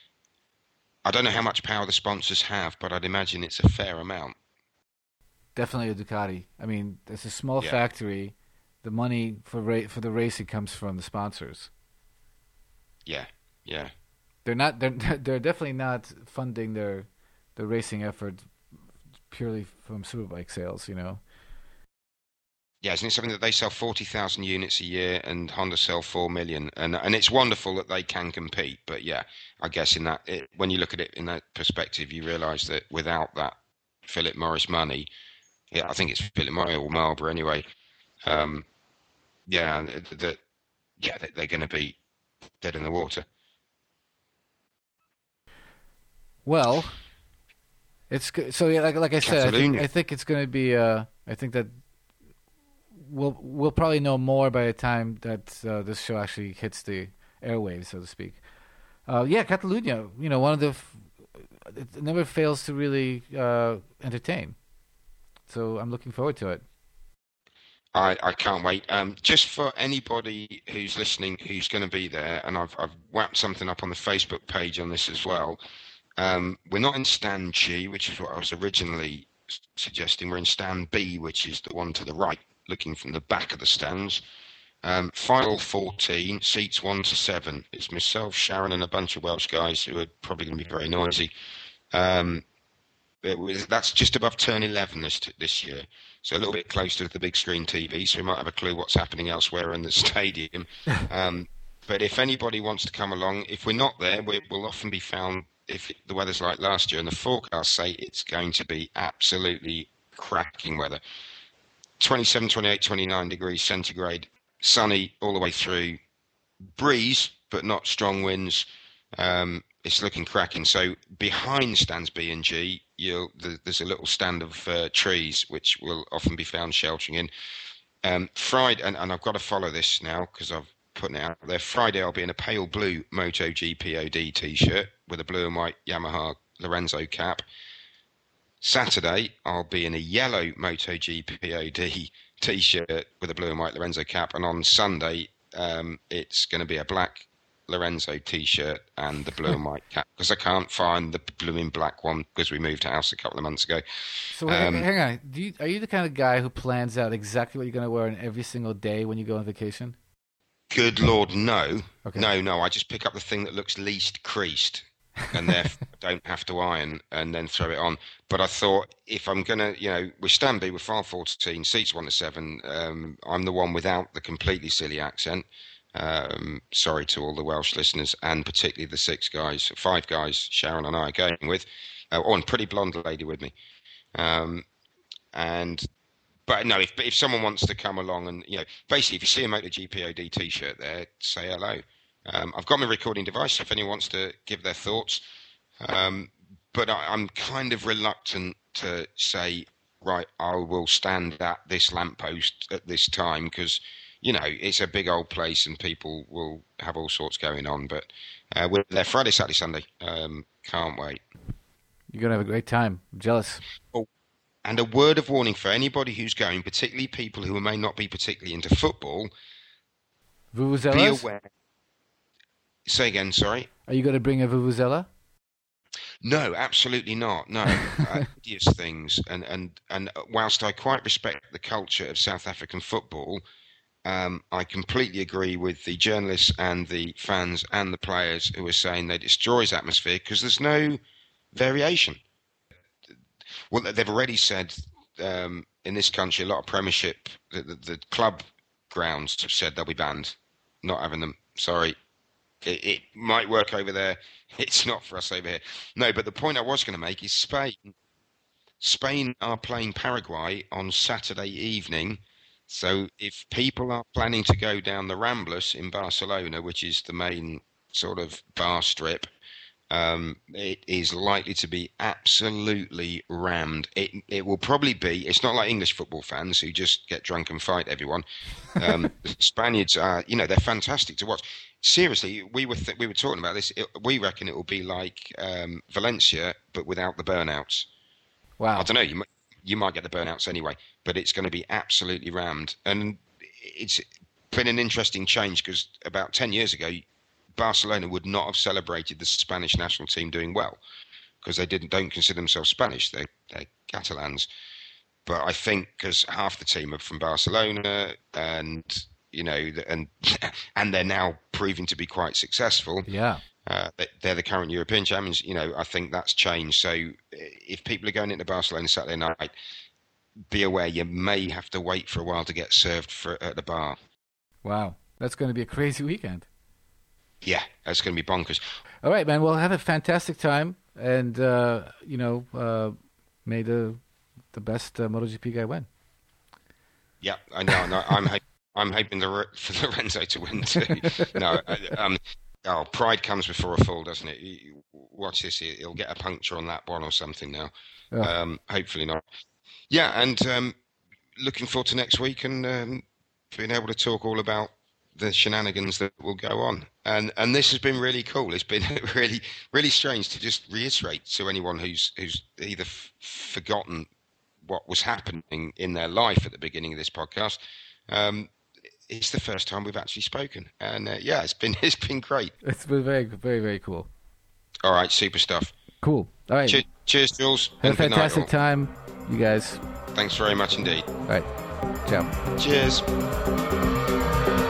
Speaker 2: I don't know how much power the sponsors have, but I'd imagine it's a fair amount.
Speaker 3: Definitely a Ducati. I mean, it's a small
Speaker 2: Yeah.
Speaker 3: factory. The money for ra- for the racing comes from the sponsors.
Speaker 2: Yeah, yeah.
Speaker 3: They're not. They're they're definitely not funding their the racing effort purely from superbike sales. You know.
Speaker 2: Yeah, isn't it something that they sell forty thousand units a year and Honda sell four million? And and it's wonderful that they can compete. But yeah, I guess in that, it, when you look at it in that perspective, you realise that without that Philip Morris money, yeah, I think it's Philip Morris or Marlboro anyway. Um, yeah, that yeah, they, they're going to be dead in the water.
Speaker 3: Well, it's go- so yeah, like like I said, I think,
Speaker 2: Catalonia.
Speaker 3: I think it's going to be. Uh, I think that we'll we'll probably know more by the time that uh, this show actually hits the airwaves, so to speak. Uh, yeah, Catalonia. You know, one of the f- it never fails to really uh, entertain. So I'm looking forward to it.
Speaker 2: I, I can't wait. Um, just for anybody who's listening who's going to be there, and I've I've whacked something up on the Facebook page on this as well. Um, we're not in stand G, which is what I was originally s- suggesting. We're in stand B, which is the one to the right, looking from the back of the stands. Um, final fourteen, seats one to seven. It's myself, Sharon, and a bunch of Welsh guys who are probably going to be very noisy. Um, it was, that's just above turn eleven this this year, so a little bit closer to the big screen T V. So we might have a clue what's happening elsewhere in the stadium. Um, but if anybody wants to come along, if we're not there, we will often be found. If the weather's like last year, and the forecasts say it's going to be absolutely cracking weather, twenty-seven, twenty-eight, twenty-nine degrees centigrade, sunny all the way through, breeze but not strong winds. Um, it's looking cracking. So behind stands B and G, you'll, there's a little stand of uh, trees which will often be found sheltering in. Um, Friday, and, and I've got to follow this now because I've putting it out there. Friday, I'll be in a pale blue MotoGP O D t-shirt with a blue and white Yamaha Lorenzo cap. Saturday, I'll be in a yellow MotoGP O D t-shirt with a blue and white Lorenzo cap. And on Sunday, um, it's going to be a black Lorenzo t-shirt and the blue and white cap because I can't find the blue and black one because we moved house a couple of months ago.
Speaker 3: So um, hang on, Do you, are you the kind of guy who plans out exactly what you're going to wear on every single day when you go on vacation?
Speaker 2: Good Lord, no.
Speaker 3: Okay.
Speaker 2: No, no. I just pick up the thing that looks least creased and therefore don't have to iron and then throw it on. But I thought if I'm going to, you know, we're stand B, we're file fourteen, seats one to seven. Um, I'm the one without the completely silly accent. Um, sorry to all the Welsh listeners and particularly the six guys, five guys Sharon and I are going with. Uh, oh, and pretty blonde lady with me. Um, and... But no, if if someone wants to come along and, you know, basically if you see a MotoGP O D t-shirt there, say hello. Um, I've got my recording device if anyone wants to give their thoughts. Um, but I, I'm kind of reluctant to say, right, I will stand at this lamppost at this time because, you know, it's a big old place and people will have all sorts going on. But uh, we're there Friday, Saturday, Sunday. Um, can't wait.
Speaker 3: You're going to have a great time. I'm jealous.
Speaker 2: Oh. And a word of warning for anybody who's going, particularly people who may not be particularly into football.
Speaker 3: Vuvuzelas?
Speaker 2: Be aware. Say again, sorry.
Speaker 3: Are you going to bring a vuvuzela?
Speaker 2: No, absolutely not. No, uh, hideous things. And, and, and whilst I quite respect the culture of South African football, um, I completely agree with the journalists and the fans and the players who are saying that it destroys atmosphere because there's no variation. Well, they've already said um, in this country, a lot of Premiership, the, the, the club grounds have said they'll be banned. Not having them. Sorry. It, it might work over there. It's not for us over here. No, but the point I was going to make is Spain. Spain are playing Paraguay on Saturday evening. So if people are planning to go down the Ramblas in Barcelona, which is the main sort of bar strip, Um, it is likely to be absolutely rammed. It it will probably be. It's not like English football fans who just get drunk and fight everyone. Um, Spaniards are, you know, they're fantastic to watch. Seriously, we were th- we were talking about this. It, we reckon it will be like um, Valencia, but without the burnouts.
Speaker 3: Wow.
Speaker 2: I don't know. You might, you might get the burnouts anyway, but it's going to be absolutely rammed. And it's been an interesting change because about ten years ago, Barcelona would not have celebrated the Spanish national team doing well because they didn't don't consider themselves Spanish. They're, they're Catalans. But I think because half the team are from Barcelona and, you know, and and they're now proving to be quite successful.
Speaker 3: Yeah.
Speaker 2: Uh, they're the current European champions. You know, I think that's changed. So if people are going into Barcelona Saturday night, be aware you may have to wait for a while to get served for, at the bar.
Speaker 3: Wow. That's going to be a crazy weekend.
Speaker 2: Yeah, that's going to be bonkers.
Speaker 3: All right, man. Well, have a fantastic time, and uh, you know, uh, may the the best uh, MotoGP guy win.
Speaker 2: Yeah, I know. I know. I'm I'm hoping the, for Lorenzo to win too. no, um, oh, pride comes before a fall, doesn't it? You, watch this; he'll get a puncture on that one or something now. Oh. Um, hopefully not. Yeah, and um, looking forward to next week and um, being able to talk all about the shenanigans that will go on. And and this has been really cool. It's been really really strange to just reiterate to anyone who's who's either f- forgotten what was happening in their life at the beginning of this podcast. Um, it's the first time we've actually spoken, and uh, yeah, it's been it's been great.
Speaker 3: It's been very very very cool.
Speaker 2: All right, super stuff.
Speaker 3: Cool. All right.
Speaker 2: Che- cheers, Jules.
Speaker 3: Have a fantastic time, you guys.
Speaker 2: Thanks very much indeed.
Speaker 3: All right. Ciao.
Speaker 2: Cheers.